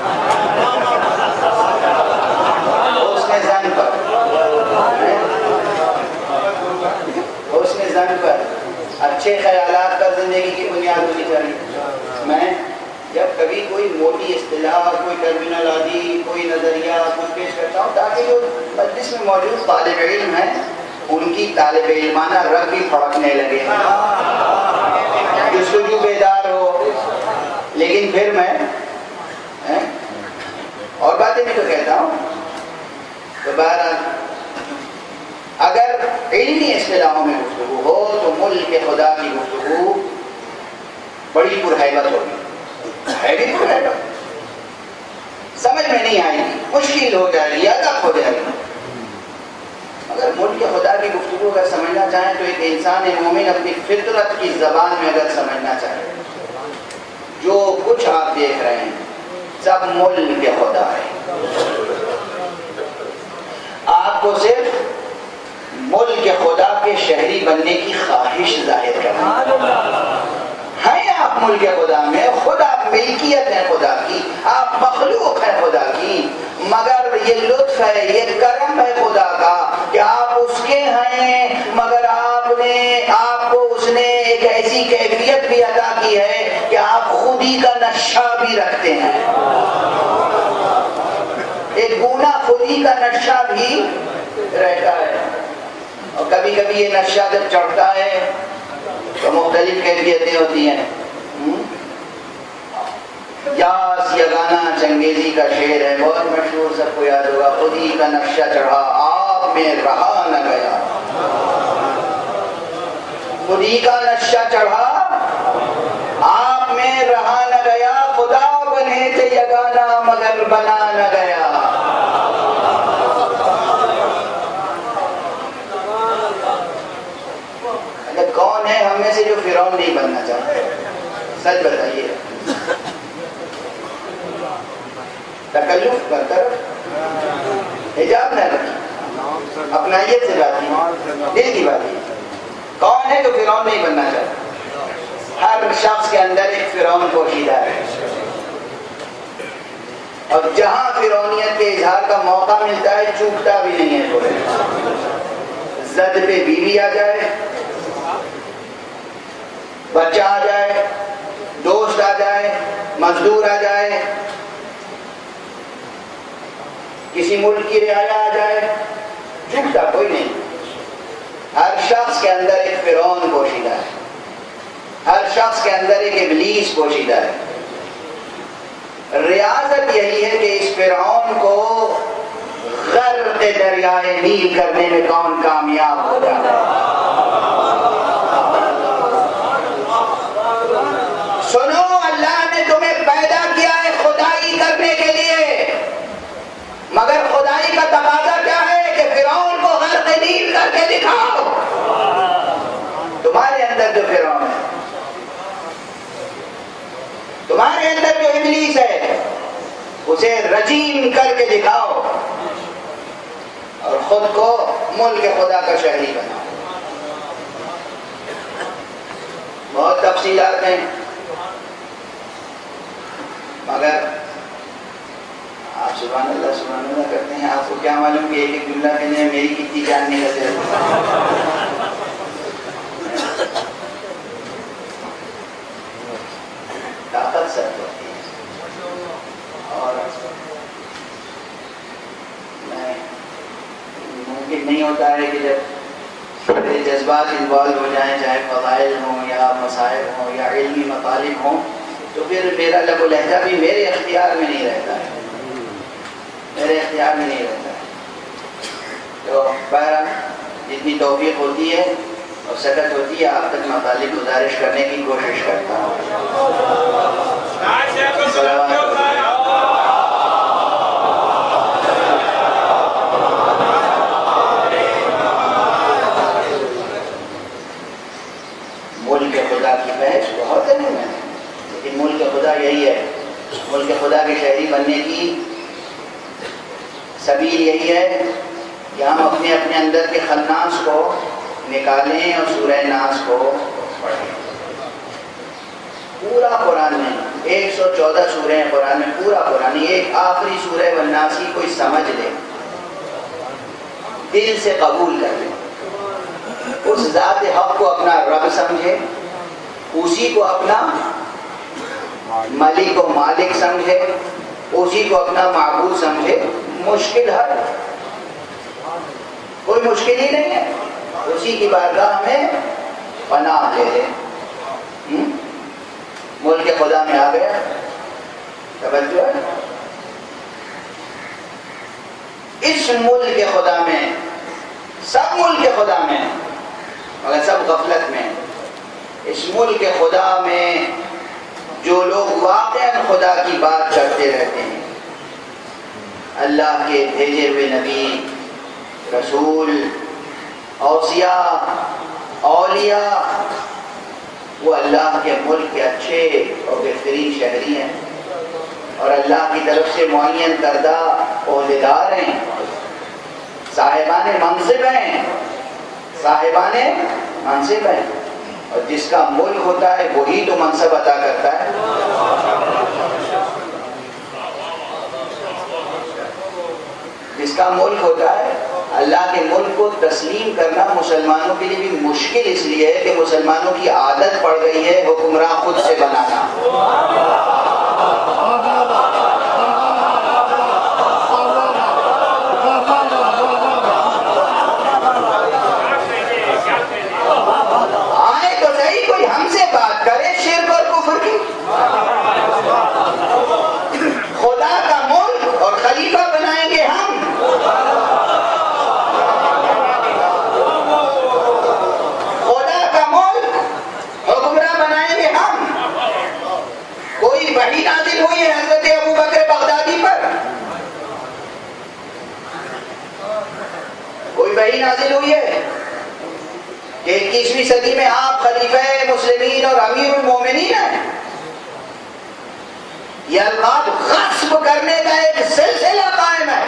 حسن ظن پر، حسن ظن پر، اچھے خیالات پر زندگی کی بنیاد ہونی چاہیے۔ میں جب کبھی کوئی موٹی اصطلاح، کوئی ٹرمینالوجی، کوئی نظریہ کچھ پیش کرتا ہوں تاکہ جو مجلس میں موجود طالب علم ہیں ان کی طالب علمانہ رگ بھی پھڑکنے لگے۔ جستجو بیدار ہو، لیکن پھر میں اور باتیں بھی تو کہتا ہوں. تو بہرحال اگر علمی اصطلاحوں میں گفتگو ہو تو ملک خدا کی گفتگو بڑی پرہیبت ہوگی، ہے بھی پرہیبت، سمجھ میں نہیں آئے گی، مشکل ہو جائے گی، ادب ہو جائے گی. اگر ملک خدا کی گفتگو اگر سمجھنا چاہیں تو ایک انسان مومن اپنی فطرت کی زبان میں اگر سمجھنا چاہے، جو کچھ آپ دیکھ رہے ہیں سب ملک خدا ہے. آپ کو صرف ملک خدا کے شہری بننے کی خواہش ظاہر کرنی ہے. آپ ملک خدا میں، خدا ملکیت ہے خدا کی، آپ مخلوق ہے خدا کی، مگر یہ لطف ہے، یہ کرم ہے خدا کا کہ آپ اس کے ہیں، مگر آپ کو اس نے ایک ایسی کیفیت بھی عطا کی ہے کہ آپ خودی کا نقشہ بھی رکھتے ہیں. ایک گونا خودی کا نقشہ بھی رہتا ہے، اور کبھی کبھی یہ نقشہ جب چڑھتا ہے تو مختلف کیفیتیں ہوتی ہیں. یاس یگانہ چنگیزی کا شعر ہے، بہت مشہور، سب کو یاد ہوگا. خودی کا نقشہ چڑھا آپ میں رہا نہ گیا، خودی کا نقشہ چڑھا آپ میں رہا نہ گیا، خدا بنے تھے یگانہ مگر بنا نہ گیا. کون ہے ہم میں سے جو فرعون نہیں بننا چاہتا؟ سچ بتائیے. تکلف برطرف، حجاب نہ رکھیں، اپنائیت سے بات کی، دل کی بات کی. کون ہے جو فرعون نہیں بننا چاہتا؟ ہر شخص کے اندر ایک فرعون پوشیدہ ہے، اور جہاں فرعونیت کے اظہار کا موقع ملتا ہے چوکتا بھی نہیں ہے. تھوڑے زد پہ بیوی آ جائے، بچہ آ جائے، دوست آ جائے، مزدور آ جائے، کسی ملک کی رعایا آ جائے، چکتا کوئی نہیں. ہر شخص کے اندر ایک فرعون پوشیدہ ہے، ہر شخص کے اندر ایک ابلیس پوشیدہ ہے. ریاضت یہی ہے کہ اس فرعون کو غرق دریائے نیل کرنے میں کون کامیاب ہو جاتا ہے. سنو، اللہ نے تمہیں پیدا کیا ہے خدائی کرنے کے لیے، مگر خدائی کا تقاضا کیا ہے کہ فرعون کو غرق نیل کر کے دکھاؤ. تمہارے اندر جو فرعون ہے، تمہارے اندر جو ابلیس ہے، اسے رجیم کر کے دکھاؤ اور خود کو ملک خدا کا شہری بناؤ. بہت تفصیلات ہیں، مگر آپ سبحان اللہ کرتے ہیں. آپ کو کیا معلوم کہ ایک جملہ کہنے میں میری کتنی جان نکل جائے. طاقت سب ہوتی ہے، اور ممکن نہیں ہوتا ہے کہ جب جذبات انوالو ہو جائیں، چاہے فضائل ہوں یا مسائل ہوں یا علمی مطالب ہوں، تو پھر میرا لب و لہجہ بھی میرے اختیار میں نہیں رہتا ہے، میرے اختیار میں نہیں رہتا ہے. تو بہرحال جتنی توفیق ہوتی ہے اور سکت ہوتی ہے آپ تک مطالب گزارش کرنے کی کوشش کرتا ہوں. ملک خدا کی بحث بہت ہے، لیکن ملک خدا یہی ہے، ملک خدا کے شہری بننے کی سبیل یہی ہے کہ ہم اپنے اندر کے خناس کو نکالیں اور سورہ ناس کو پڑھیں. پورا قرآن میں 114 سورہ ہیں قرآن میں، پورا قرآن، ایک آخری سورہ والناس کی کوئی سمجھ لے، دل سے قبول کر لے، اس ذات حق کو اپنا رب سمجھے، اسی کو اپنا ملک و مالک سمجھے، اسی کو اپنا معبود سمجھے. مشکل حل، کوئی مشکل ہی نہیں ہے، اسی کی بارگاہ میں پناہ لے لے. ملک خدا میں آ گیا. توجہ ہے. اس ملک خدا میں، سب ملک خدا میں مگر سب غفلت میں. اس ملک خدا میں جو لوگ واقعاً خدا کی بات کرتے رہتے ہیں، اللہ کے بھیجے ہوئے نبی، رسول، اوصیاء، اولیاء، وہ اللہ کے ملک کے اچھے اور بہترین شہری ہیں اور اللہ کی طرف سے معین کردہ عہدیدار ہیں، صاحبان منصب ہیں، صاحبان منصب ہیں. اور جس کا ملک ہوتا ہے وہی تو منصب عطا کرتا ہے. جس کا ملک ہوتا ہے، اللہ کے ملک کو تسلیم کرنا مسلمانوں کے لیے بھی مشکل اس لیے ہے کہ مسلمانوں کی عادت پڑ گئی ہے حکمراں خود سے بنانا. آئے تو صحیح کوئی ہم سے بات کرے شرک اور کفر کی. خدا کا ملک اور خلیفہ بنائیں گے ہم. خدا کا ملک حکمراں بنائیں گے ہم. کوئی وحی نازل ہوئی ہے حضرت ابو بکر بغدادی پر؟ کوئی وحی نازل ہوئی ہے کہ 21ویں صدی میں آپ خلیفہ مسلمین اور امیر المومنین ہیں؟ یہ القاب غصب کرنے کا ایک سلسلہ قائم ہے.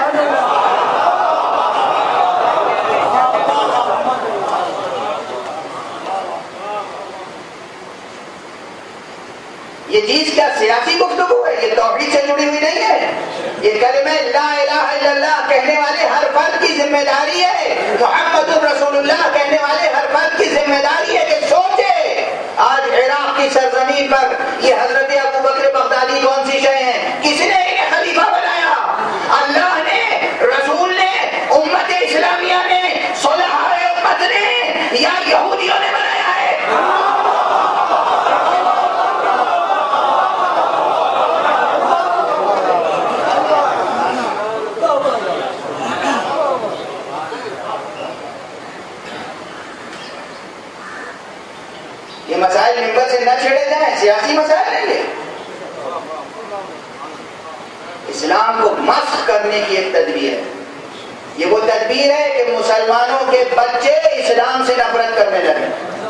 یہ چیز کیا سیاسی گفتگو ہے؟ یہ توحید سے جڑی ہوئی نہیں ہے. یہ کلمہ لا الہ الا اللہ کہنے والے ہر فرد کی ذمہ داری ہے. محمد رسول اللہ کہنے والے ہر فرد کی ذمہ داری ہے کہ سوچے آج عراق کی سرزمین پر یہ حضرت ابو بکر بغدادی کون سی شے ہیں؟ کس نے انہیں خلیفہ بنایا؟ اللہ نے، رسول نے، امت اسلامیہ نے، صلحاء امت نے، یا یہودیوں نے بنایا ہے؟ یہ مسائل ممبر سے نہ چھیڑے جائیں، سیاسی مسائل نہیں ہے. اسلام کو مسخ کرنے کی ایک تدبیر ہے. یہ وہ تدبیر ہے کہ مسلمانوں کے بچے اسلام سے نفرت کرنے لگے.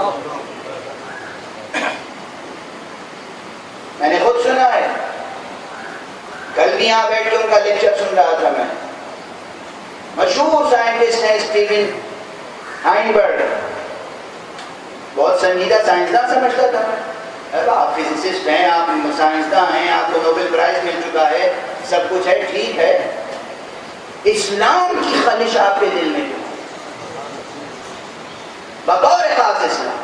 میں نے خود سنا ہے، کل بھی یہاں بیٹھ کے ان کا لیکچر سن رہا تھا. میں مشہور سائنٹسٹ ہیں اسٹیون ہائنبرگ، بہت سنجیدہ سائنسداں سمجھتا تھا. آپ فزسسٹ ہیں، آپ سائنسداں ہیں، آپ کو نوبل پرائز مل چکا ہے، سب کچھ ہے، ٹھیک ہے، اسلام کی خلش آپ کے دل میں کیوں؟ بطور خاص اسلام.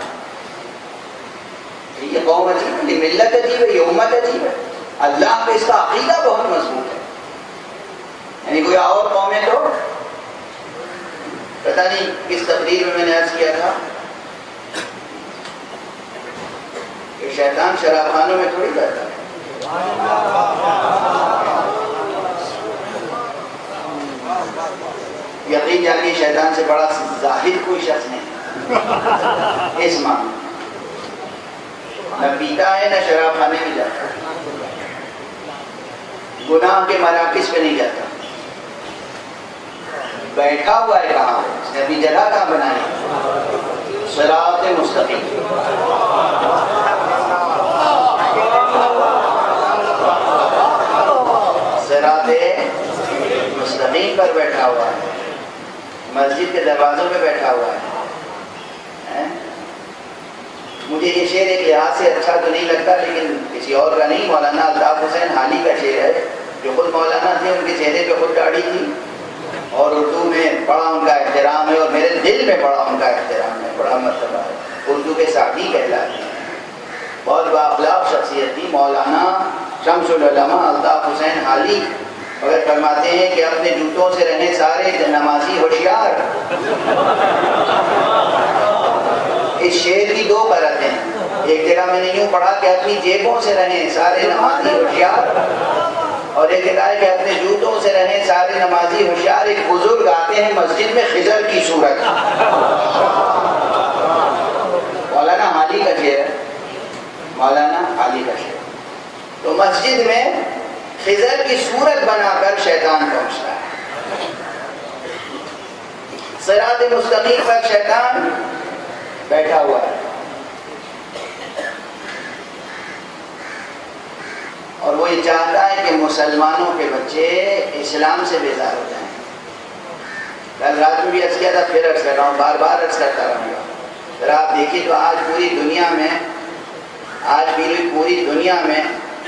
یہ قوم عجیب ہے، یہ ملت عجیب ہے، یہ امت عجیب ہے. اللہ پہ اس کا عقیدہ بہت مضبوط ہے. یعنی کوئی اور قومیں تو پتہ نہیں کس تقریر میں نے عرض کیا تھا کہ شیطان شراب خانوں میں تھوڑی رہتا ہے. یقین جانیے شیطان سے بڑا زاہد کوئی شخص نہیں اس معاملے. نہ پیتا ہے، نہ شراب خانے میں جاتا ہے، گناہ کے مراکز پہ نہیں جاتا. بیٹھا ہوا ہے کہاں؟ اس نے اپنی جگہ کہاں بنائی؟ صراط مستقیم. صراط مستقیم پر بیٹھا ہوا ہے، مسجد کے دروازوں پہ بیٹھا ہوا ہے. مجھے یہ شعر ایک لحاظ سے اچھا تو نہیں لگتا، لیکن کسی اور کا نہیں، مولانا الطاف حسین حالی کا شعر ہے، جو خود مولانا تھے، ان کے چہرے پہ خود داڑھی تھی اور اردو میں بڑا ان کا احترام ہے اور میرے دل میں بڑا ان کا احترام ہے، بڑا مرتبہ ہے. اردو کے ساتھی کہلاتے ہیں. بہت بااخلاق شخصیت تھی مولانا شمس العلماء الطاف حسین حالی. مگر فرماتے ہیں کہ اپنے جوتوں سے رہے سارے نمازی ہوشیار. اس شعر کی دو پرتیں ہیں. ایک جگہ میں نے یوں پڑھا کہ اپنی جیبوں سے رہیں سارے نمازی ہوشیار، اور ایک جگہ ہے کہ اپنے جوتوں سے رہیں سارے نمازی ہوشیار۔ ایک بزرگ آتے ہیں مسجد میں خضر کی صورت، مولانا حالی کا شعر ہے، مولانا حالی کا شعر، تو مسجد میں خضر کی صورت بنا کر شیطان پہنچتا ہے۔ صراط مستقیم پر شیطان بیٹھا ہوا ہے، اور وہ یہ چاہتا ہے کہ مسلمانوں کے بچے اسلام سے بیزار ہو جائیں۔ کل رات میں بھی عرض کیا تھا، پھر عرض کر رہا ہوں، بار بار عرض کرتا رہوں گا۔ پھر آپ دیکھیے تو آج پوری دنیا میں، آج بھی پوری دنیا میں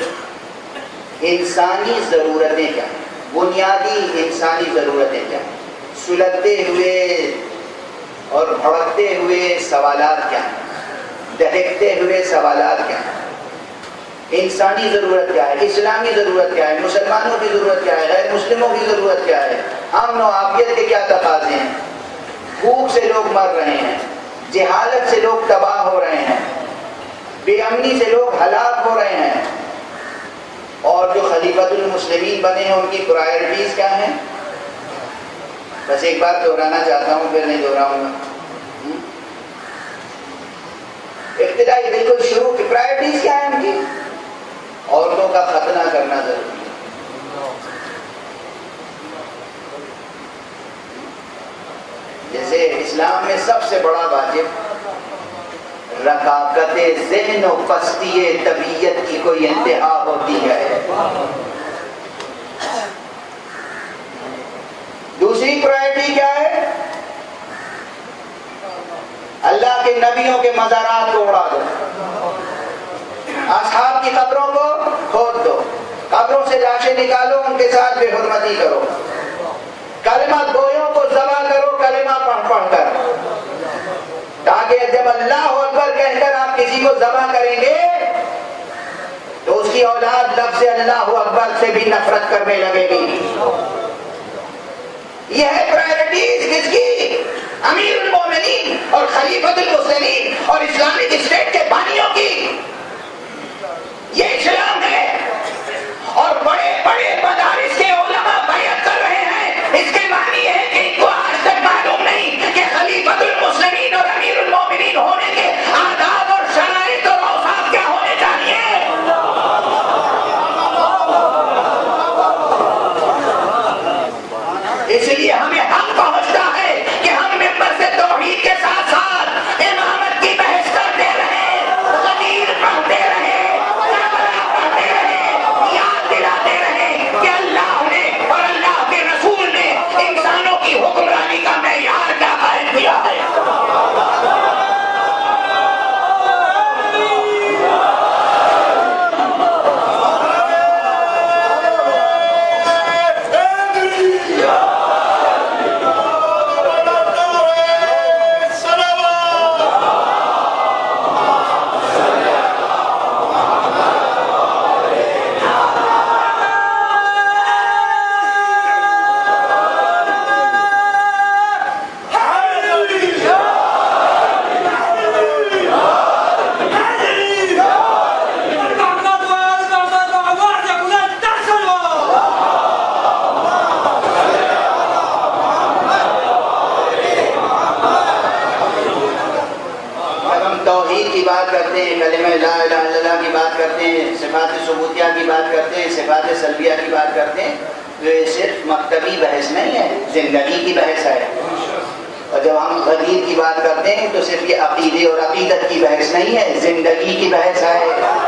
انسانی ضرورتیں کیا ہیں، بنیادی انسانی ضرورتیں کیا ہیں، سلگتے ہوئے اور بھڑکتے ہوئے سوالات کیا ہیں، دہکتے ہوئے سوالات کیا ہیں۔ انسانی ضرورت کیا ہے، اسلامی ضرورت کیا ہے، مسلمانوں کی ضرورت کیا ہے، غیر مسلموں کی ضرورت کیا ہے، امن و عافیت کے کیا تقاضے ہیں۔ بھوک سے لوگ مر رہے ہیں، جہالت سے لوگ تباہ ہو رہے ہیں، بے امنی سے لوگ ہلاک ہو رہے ہیں، اور جو خلیفۃ المسلمین بنے ہیں ان کی پرائرٹیز کیا ہیں؟ بس ایک بات دہرانا چاہتا ہوں، پھر نہیں دہراؤں گا۔ ابتدائی بالکل شروع کی پرائرٹیز کیا ہے ان کی؟ عورتوں کا ختنہ کرنا ضروری ہے، جیسے اسلام میں سب سے بڑا واجب رقاقت ذہن و پستی طبیعت کی کوئی انتہا ہوتی ہے۔ دوسری پرائرٹی کیا ہے؟ اللہ کے نبیوں کے مزارات کو اڑا دو، اصحاب کی قبروں کو کھود دو، قبروں سے لاشیں نکالو، ان کے ساتھ بے حرمتی کرو، کلمہ گویوں کو ذبح کرو کلمہ پڑھ پڑھ کر، تاکہ جب اللہ اکبر کہہ کر آپ کسی کو ذبح کریں گے تو اس کی اولاد لفظ اللہ اکبر سے بھی نفرت کرنے لگے گی۔ یہ ہے پرائرٹیز کس کی؟ امیر المومنین اور خلیفۃ المسلمین اور اسلامک اسٹیٹ کے بانیوں کی۔ یہ اسلام ہے، اور بڑے بڑے مدارس کے علماء بیعت کر رہے ہیں۔ اس کے معنی ہے کہ ان کو آج تک معلوم نہیں کہ خلیفۃ المسلمین اور امیر المومنین ہونے کے آداب اور شرائط اور اوصاف کیا ہونے چاہیے۔ اس لیے ہمیں حق پہنچتا ہے کہ ہم ممبر سے توحید کے ساتھ ساتھ امامت کی بحث کرتے رہے، غدیر پڑھتے رہے، کربلا پڑھتے رہے، یاد دلاتے رہے کہ اللہ نے اور اللہ کے رسول نے انسانوں کی حکمرانی کا معیار کیا قائم کیا ہے۔ صفات سلبیہ کی بات کرتے ہیں تو یہ صرف مکتبی بحث نہیں ہے، زندگی کی بحث ہے۔ اور جب ہم غدیر کی بات کرتے ہیں تو صرف یہ عقیدے اور عقیدت کی بحث نہیں ہے، زندگی کی بحث ہے،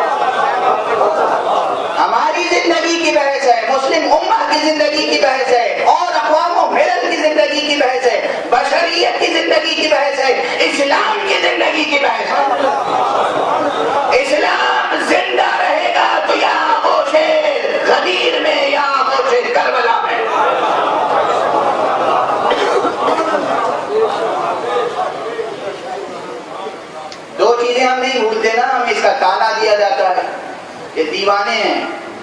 ہماری زندگی کی بحث ہے، مسلم امہ کی زندگی کی بحث ہے، اور اقوام و ملل کی زندگی کی بحث ہے، بشریت کی زندگی کی بحث ہے، اسلام کی زندگی کی بحث ہے۔ اسلام زندہ رہے گا تو یا آغوش غدیر میں یا آغوش کربلا میں۔ دو چیزیں ہم نہیں بھولتے نا، ہمیں اس کا تانا دیا جاتا ہے کہ دیوانے ہیں۔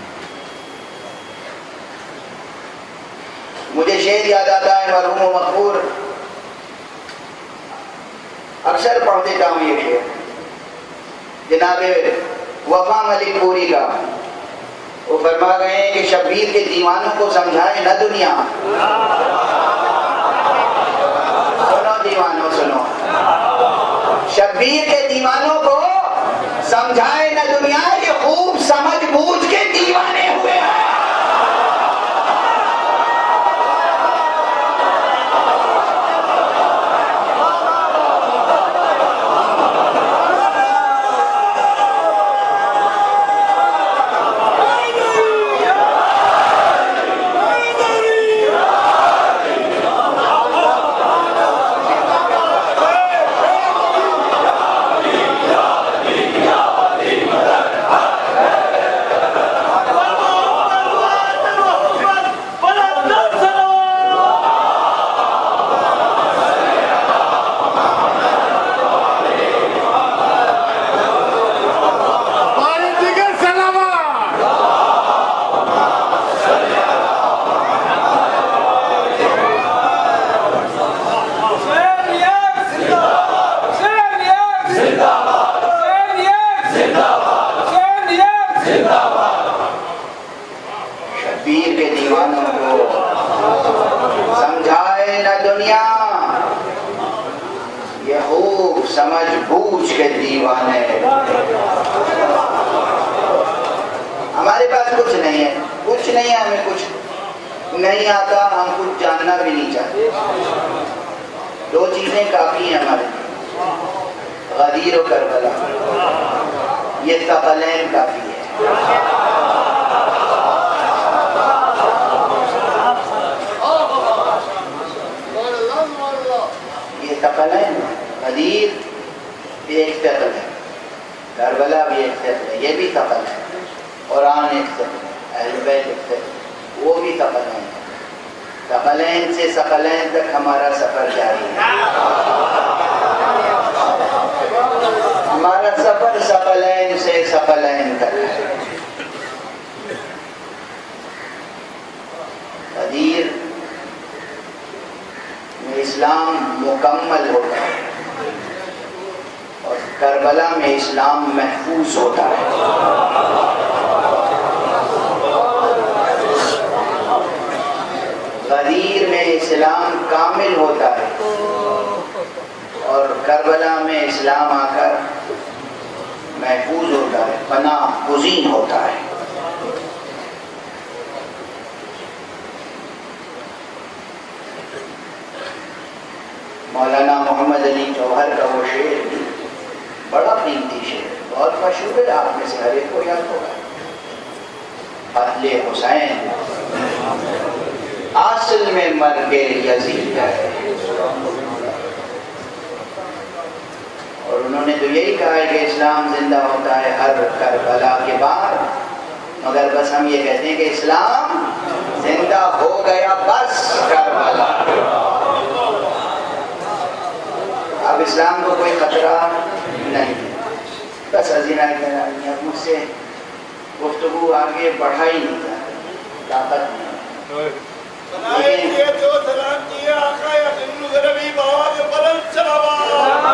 مجھے شعر یاد آتا ہے مرحوم و مقبور، اکثر پڑھ دیتا ہوں یہ شعر، جناب وفا ملک پوری کا، وہ فرما گئے ہیں کہ شبیر کے دیوانوں کو سمجھائے نہ دنیا. سنو دیوانوں سنو، شبیر کے دیوانوں کو سمجھائے نہ دنیا، یہ خوب سمجھ بوجھ کے دیوانے ہوئے ہیں. ہمارے پاس کچھ نہیں ہے، کچھ نہیں ہے، ہمیں کچھ نہیں آتا، ہم کچھ جاننا بھی نہیں چاہتے. دو چیزیں کافی ہیں ہمارے لیے، غدیر و کربلا. یہ ثقلین کافی ہے. یہ ثقلین، غدیر بھی ایک ثقل ہے، کربلا بھی ایک ثقل ہے، یہ بھی ثقل ہے. قرآن ایک ثقل ہے، اہل بیت ایک ثقل ہے، وہ بھی ثقلین ہے. ثقلین سے ثقلین تک ہمارا سفر جاری ہے. ہمارا سفر ثقلین سے ثقلین تک ہے. غدیر میں اسلام مکمل ہوتا ہے اور کربلا میں اسلام محفوظ ہوتا ہے. غدیر میں اسلام کامل ہوتا ہے اور کربلا میں اسلام آ کر محفوظ ہوتا ہے، پناہ گزین ہوتا ہے. مولانا محمد علی جوہر کا وہ شعر بھی بڑا قیمتی شعر، بہت مشہور ہے، آپ میں سے ہر ایک کو یاد ہوگا. قتل حسین اصل میں مرگ یزید ہے. اور انہوں نے تو یہی کہا ہے کہ اسلام زندہ ہوتا ہے ہر کربلا کے بعد، مگر بس ہم یہ کہتے ہیں کہ اسلام زندہ ہو گیا بس کربلا. اب اسلام کو کوئی خطرہ نہیں. بس حضرات اب مجھ سے گفتگو آگے بڑھا ہی نہیں تھا، طاقت نہیں. سلام کیا آقا یا خنو ذربی بہت بلند سلام.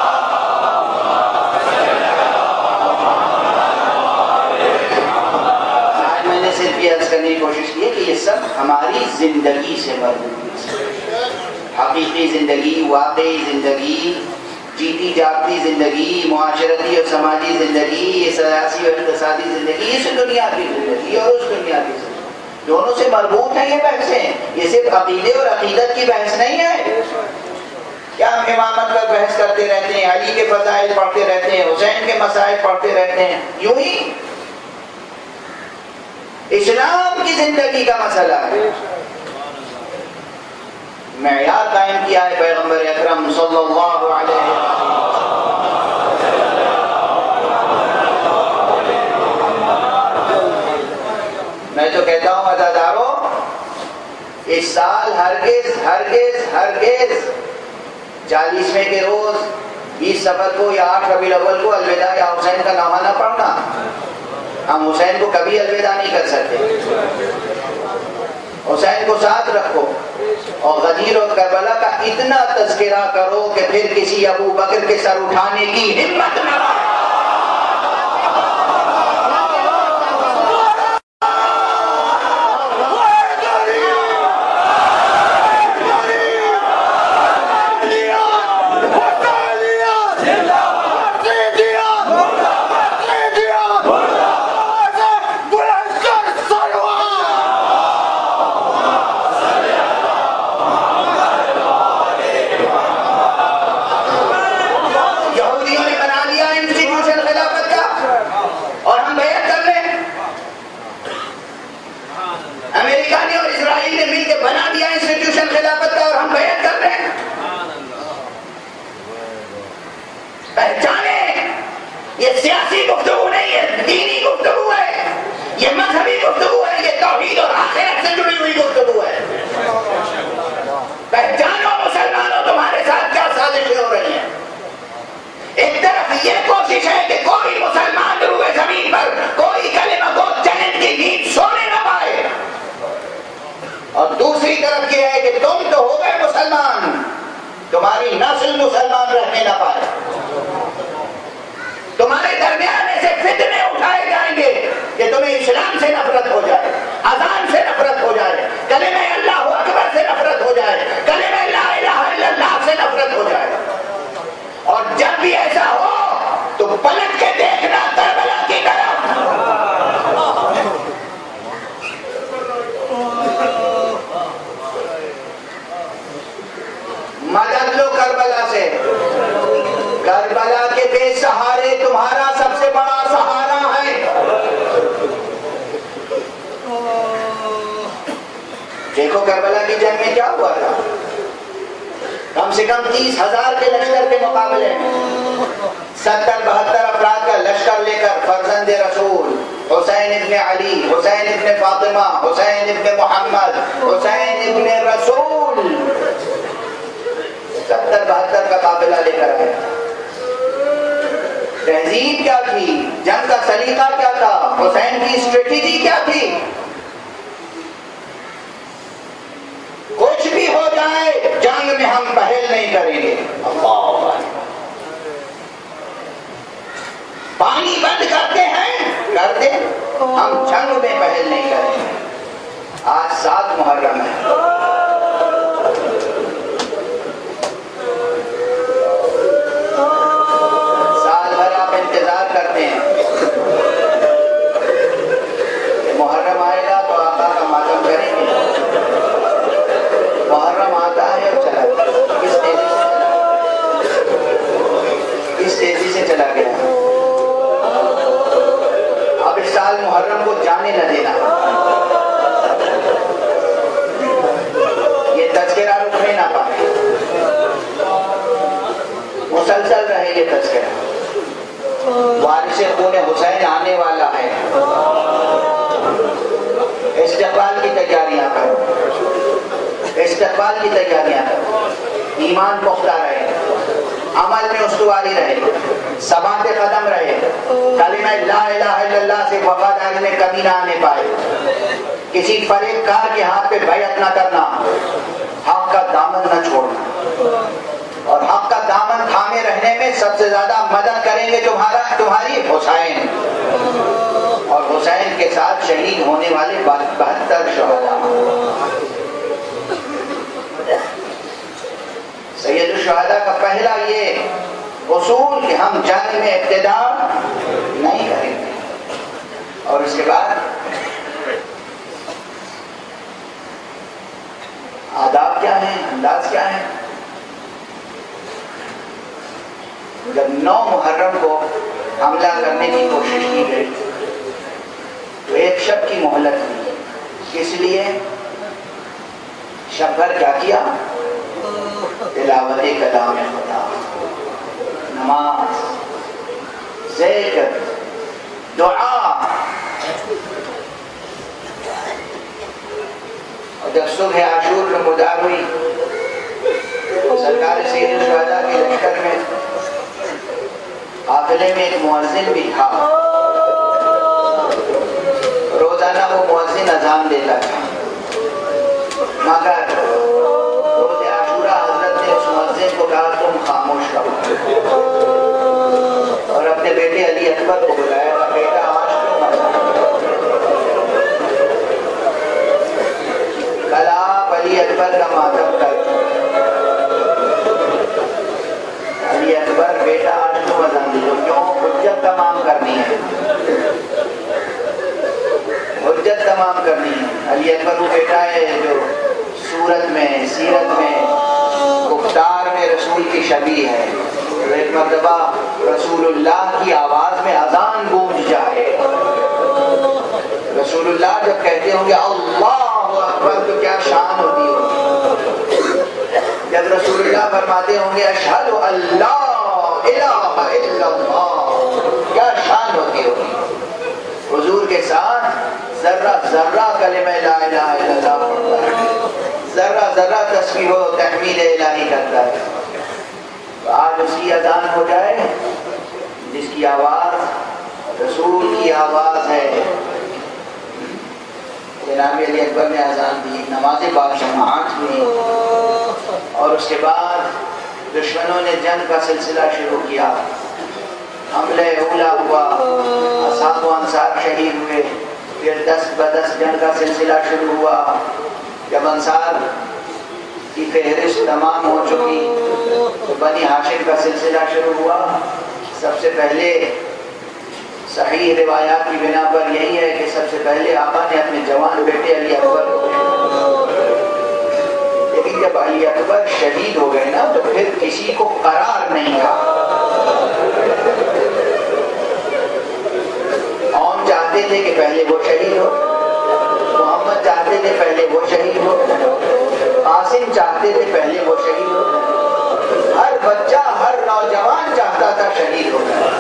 آج میں نے صرف یہ عرض کرنے کی کوشش کی ہے کہ یہ سب ہماری زندگی سے مربوط ہے. حقیقی زندگی، واقعی زندگی، جیتی جاگتی زندگی، معاشرتی اور سماجی زندگی، سیاسی اور اقتصادی زندگی، اس دنیا کی زندگی اور اس دنیا کی زندگی دونوں سے مربوط ہیں. یہ بحثیں، یہ صرف عقیدے اور عقیدت کی بحث نہیں ہے. کیا ہم امامت پر بحث کرتے رہتے ہیں، علی کے فضائل پڑھتے رہتے ہیں، حسین کے مسائل پڑھتے رہتے ہیں؟ یوں ہی اسلام کی زندگی کا مسئلہ ہے. معیار قائم کیا ہے پیغمبر اکرم صلی اللہ علیہ وسلم. میں تو کہتا ہوں عزادارو، اس سال ہرگز ہرگز ہرگز 40ویں کے روز 20 صفر کو یا 8 ربیع الاول کو الوداع یا حسین کا نامہ نہ پڑھنا. ہم حسین کو کبھی الوداع نہیں کر سکتے. حسین کو ساتھ رکھو اور غدیر اور کربلا کا اتنا تذکرہ کرو کہ پھر کسی ابو بکر کے سر اٹھانے کی ہمت نہ ہو. سیاسی گفتگو نہیں ہے، دینی گفتگو ہے، یہ مذہبی گفتگو ہے، یہ توحید اور آخرت سے جڑی ہوئی گفتگو ہے۔ پہچانو مسلمانوں تمہارے ساتھ کیا سازشیں ہو رہی ہیں۔ ایک طرف یہ کوشش ہے کہ کوئی مسلمان روئے زمین پر کوئی کلمہ کو چین کی نیند سونے نہ پائے، اور دوسری طرف یہ ہے کہ تم تو ہو گئے مسلمان، تمہاری نسل مسلمان رہنے نہ پائے، تمہارے درمیان ایسے فتنے اٹھائے جائیں گے کہ تمہیں اسلام سے نفرت ہو جائے، اذان سے نفرت ہو جائے، کلمہ اللہ اکبر سے نفرت ہو جائے، کلمہ لا الہ الا اللہ سے نفرت ہو جائے۔ اور جب بھی ایسا ہو تو پلٹ کے دیکھنا کربلا کی طرف۔ مدد لو کربلا سے، کربلا کے بے سہارے تمہارا سب سے بڑا سہارا ہے۔ دیکھو کربلا کی جنگ میں کیا ہوا تھا، کم سے کم 30,000 کے لشکر کے مقابلے میں 70-72 افراد کا لشکر لے کر فرزند رسول حسین ابن علی، حسین ابن فاطمہ، حسین ابن محمد، حسین ابن رسول 70-72 کا قافلہ لے کر آیا۔ تہذیب کیا تھی، جنگ کا سلیقہ کیا تھا، حسین کی اسٹریٹجی کیا تھی؟ کچھ بھی ہو جائے جنگ میں ہم پہل نہیں کریں گے، پانی بند کرتے ہیں کر دیں، ہم جنگ میں پہل نہیں کریں گے۔ آج 7 محرم ہے، سال بھر آپ انتظار کرتے ہیں کہ محرم آئے گا تو آقا کا ماتم کریں گے۔ محرم آتا ہے اور چلا گیا، کس تیزی سے چلا گیا۔ اب اس سال محرم کو جانے نہ دینا، یہ تذکرہ رکنے نہ پائے، مسلسل رہے یہ تذکرہ۔ وارث خون حسین آنے والا ہے، استقبال کی تیاریاں کرو، استقبال کی تیاریاں کرو، ایمان پختہ رہے، عمل میں استواری رہے، ثبات قدم رہے، کلمہ لا الہ الا اللہ سے وفاداری میں کمی نہ آنے پائے، کسی فریب کار کے ہاتھ پہ بیعت نہ کرنا، حق کا دامن نہ چھوڑنا، اور حق کا دامن تھامے رہنے میں سب سے زیادہ مدد کریں گے تمہاری حسین، اور حسین کے ساتھ شہید ہونے والے 72 شہداء۔ سید الشہداء کا پہلا یہ اصول کہ ہم جنگ میں ابتدا نہیں کریں گے، اور اس کے بعد آداب کیا ہیں، انداز کیا ہے۔ جب 9 محرم کو حملہ کرنے کی کوشش کی گئی تو ایک شب کی مہلت دی، اس لیے شب بھر کیا کیا، تلاوت کلام خدا، نماز، ذکر، دعا، اور جب صبح عاشور نمودار ہوئی سرکار سید الشہداء کے لشکر میں قافلے میں ایک مؤذن بھی تھا، روزانہ وہ مؤذن اذان دیتا تھا، مگر روز عاشورہ حضرت نے اس مؤذن کو کہا تم خاموش رہو، اور اپنے بیٹے علی اکبر کو بلایا تھا، بیٹا آج کیوں کل آپ علی اکبر کا ماتم کر، علی اکبر بیٹا آج کیوں اذان دی، کیوں؟ حجت تمام کرنی ہے، حجت تمام کرنی ہے۔ علی اکبر وہ بیٹا ہے جو صورت میں، سیرت میں، گفتار میں رسول کی شبیہ ہے، تو ایک مرتبہ رسول اللہ کی آواز میں اذان گونج جائے، رسول اللہ جب کہتے ہوں گے اللہ اکبر تو کیا شان ہوتی ہوگی، جب رسول اللہ فرماتے ہوں گے اشہد اللہ الہ الہ الا اللہ، کیا شان ہوتی ہوگی حضور کے ساتھ ذرہ ذرہ کلمہ لا الہ الا اللہ پڑھتا ہے، ذرہ ذرہ تسبیح و تحمید الہی کرتا ہے۔ آج اس کی اذان ہو جائے جس کی آواز رسول کی آواز ہے۔ جناب علی اکبر نے اذان دی، نماز باجماعت ہوئی، اور اس کے بعد دشمنوں نے جنگ کا سلسلہ شروع کیا، حملہ اولا ہوا، اصحاب و انصار شہید ہوئے، پھر 10 بدس جنگ کا سلسلہ شروع ہوا۔ جب انصار کی فہرست تمام ہو چکی تو بنی ہاشم کا سلسلہ شروع ہوا۔ سب سے پہلے صحیح روایات کی بنا پر یہی ہے کہ سب سے پہلے آقا نے اپنے جوان بیٹے علی اکبر کو، لیکن جب علی اکبر شہید ہو گئے نا تو پھر کسی کو قرار نہیں تھا۔ قوم چاہتے تھے کہ پہلے وہ شہید ہو، محمد چاہتے تھے پہلے وہ شہید ہو، قاسم چاہتے تھے پہلے وہ شہید ہو، ہر بچہ ہر نوجوان چاہتا تھا شہید ہو جائے۔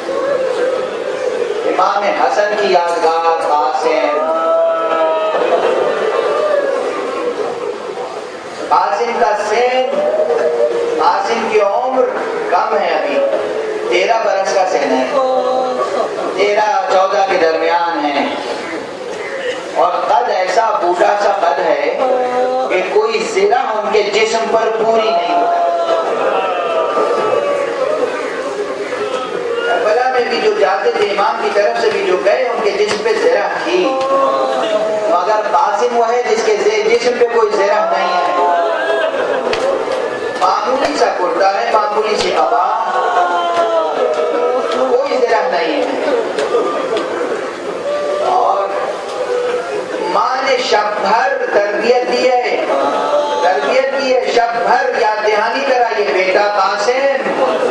امام حسن کی یادگار قاسم کا سین، قاسم کی عمر کم ہے، ابھی 13 برس کا سین ہے، 13-14 کے درمیان ہے، اور قد ایسا بوڑھا سا قد ہے کہ کوئی زرہ ان کے جسم پر پوری نہیں ہوتا۔ کربلا میں بھی جو جاتے تھے امام کی طرف سے بھی جو گئے ان کے جسم پہ زرہ تھی، مگر قاسم وہ ہے جس کے جسم پہ کوئی زرہ نہیں ہے، معمولی سا کرتا ہے، معمولی سی قبا، کوئی زرہ نہیں ہے۔ اور ماں نے شب بھر تربیت دی ہے، شب بھر یاد دہانی کرائی، بیٹا قاسم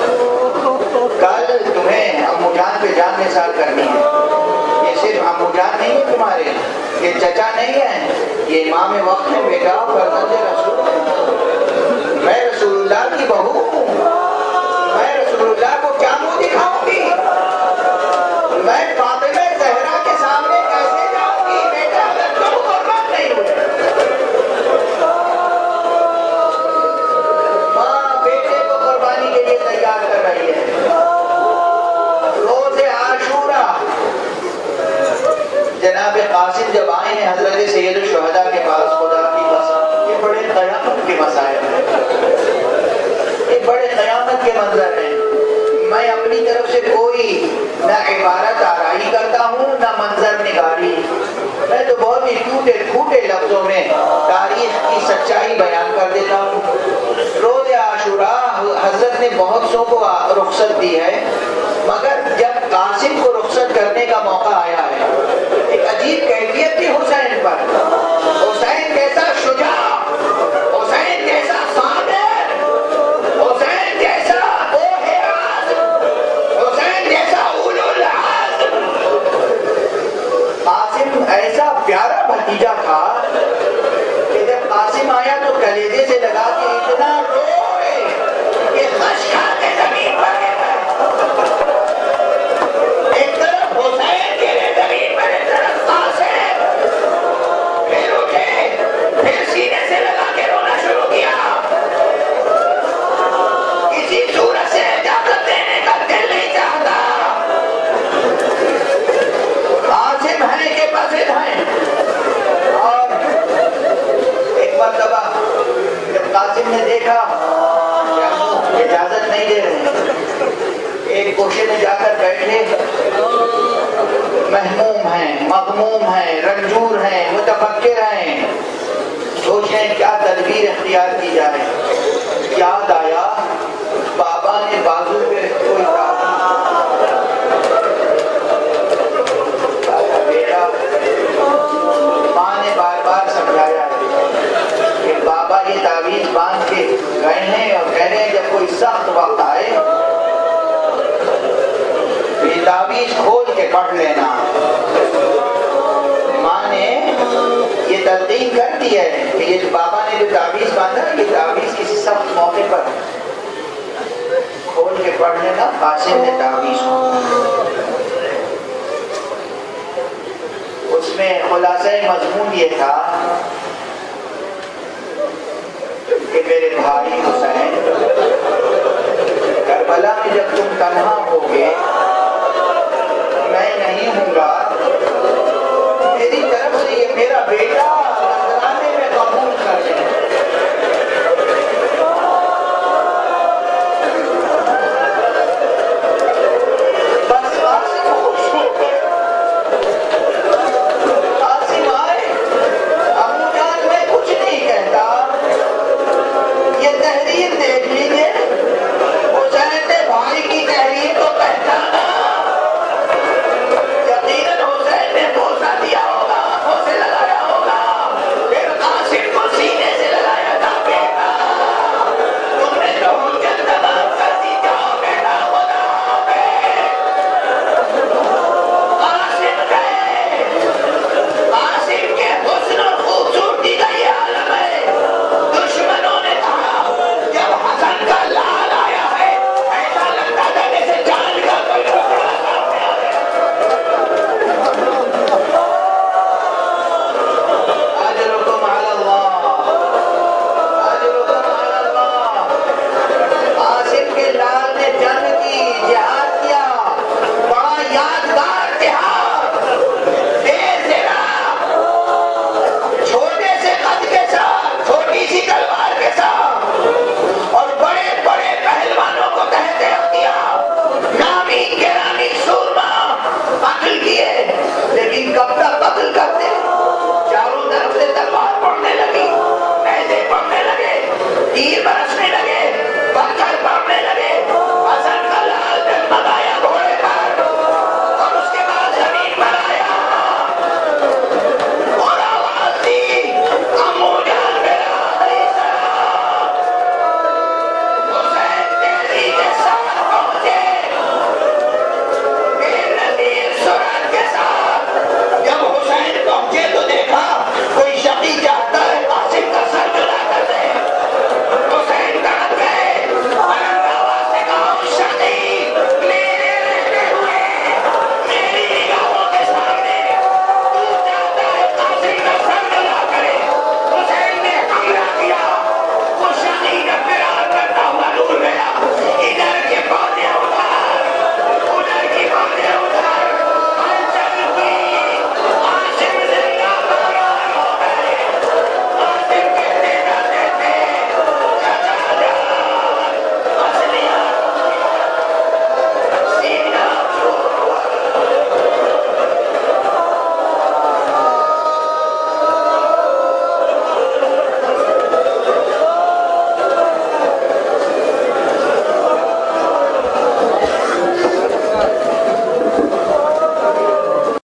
کل تمہیں امو جان پہ جان نثار کرنی ہے۔ یہ صرف امو جان نہیں ہے تمہارے، یہ چچا نہیں ہے، یہ امام وقت ہے بیٹا، فرزند رسول ہے، میں رسول اللہ کی بہو ہوں، میں رسول اللہ کو کیا منہ دکھاؤں گی، میں فاطمہ زہرا کے سامنے کیسے جاؤں گی، بیٹا اگر تم قربان نہیں ہوئے۔ ماں بیٹے کو قربانی کے لیے تیار کر رہی ہے۔ روز عاشورہ جناب قاسم جب آئے ہیں حضرت سید الشہداء کے پاس، خدا کی قسم یہ بڑے قیامت کے مسائل ہیں، یہ بڑے قیامت کے منظر ہیں۔ میں اپنی طرف سے کوئی نہ عبارت آرائی کرتا ہوں نہ منظر نگاری، میں تو بہت ہی ٹوٹے پھوٹے لفظوں میں تاریخ کی سچائی بیان کر دیتا ہوں۔ روز عاشورہ حضرت نے بہت سو کو رخصت دی ہے، مگر جب قاسم کو رخصت کرنے کا موقع آیا ہے ایک عجیب کیفیت تھی حسین پر، حسین جیسا شجاع، حسین جیسا صابر، حسین جیسا حسین جیسا اولو العزم، قاسم ایسا پیارا بھتیجا تھا کہ جب قاسم آیا تو کلیجے سے لگا کے اتنا روئے کہ خش کھا کے زمین پر گر گئے۔ ایک طرف حسین گرے زمین پر، ایک طرف قاسم، پھر اٹھے، پھر سینے سے لگا کے رونا شروع کیا۔ کسی صورت سے اجازت دینے کا دل نہیں چاہتا، قاسم ہیں کہ بزد ہیں۔ اور ایک مرتبہ جب قاسم نے دیکھا کہ اجازت نہیں دے رہے، ایک گوشے میں جا کر بیٹھے، محموم ہیں، مغموم ہیں، رنجور ہیں، متفکر ہیں، سوچ رہے ہیں کیا تدبیر اختیار کی جائے۔ یاد آیا بابا نے بازو پہ کوئی بیٹا، ماں نے بار بار سمجھایا کہ بابا یہ تعویذ باندھ کے گئے ہیں اور کہہ رہے ہیں جب کوئی سخت وقت آئے یہ تعویذ کھول کے پڑھ لینا۔ ماں نے یہ تلقین کر دی ہے کہ یہ بابا نے جو تعویذ باندھا یہ تعویذ کسی سخت موقع پر کھول کے پڑھ لینا، قاسم نے تعویذ اس میں خلاصہ مضمون یہ تھا کہ میرے بھائی حسین، کربلا میں جب تم تنہا ہوگے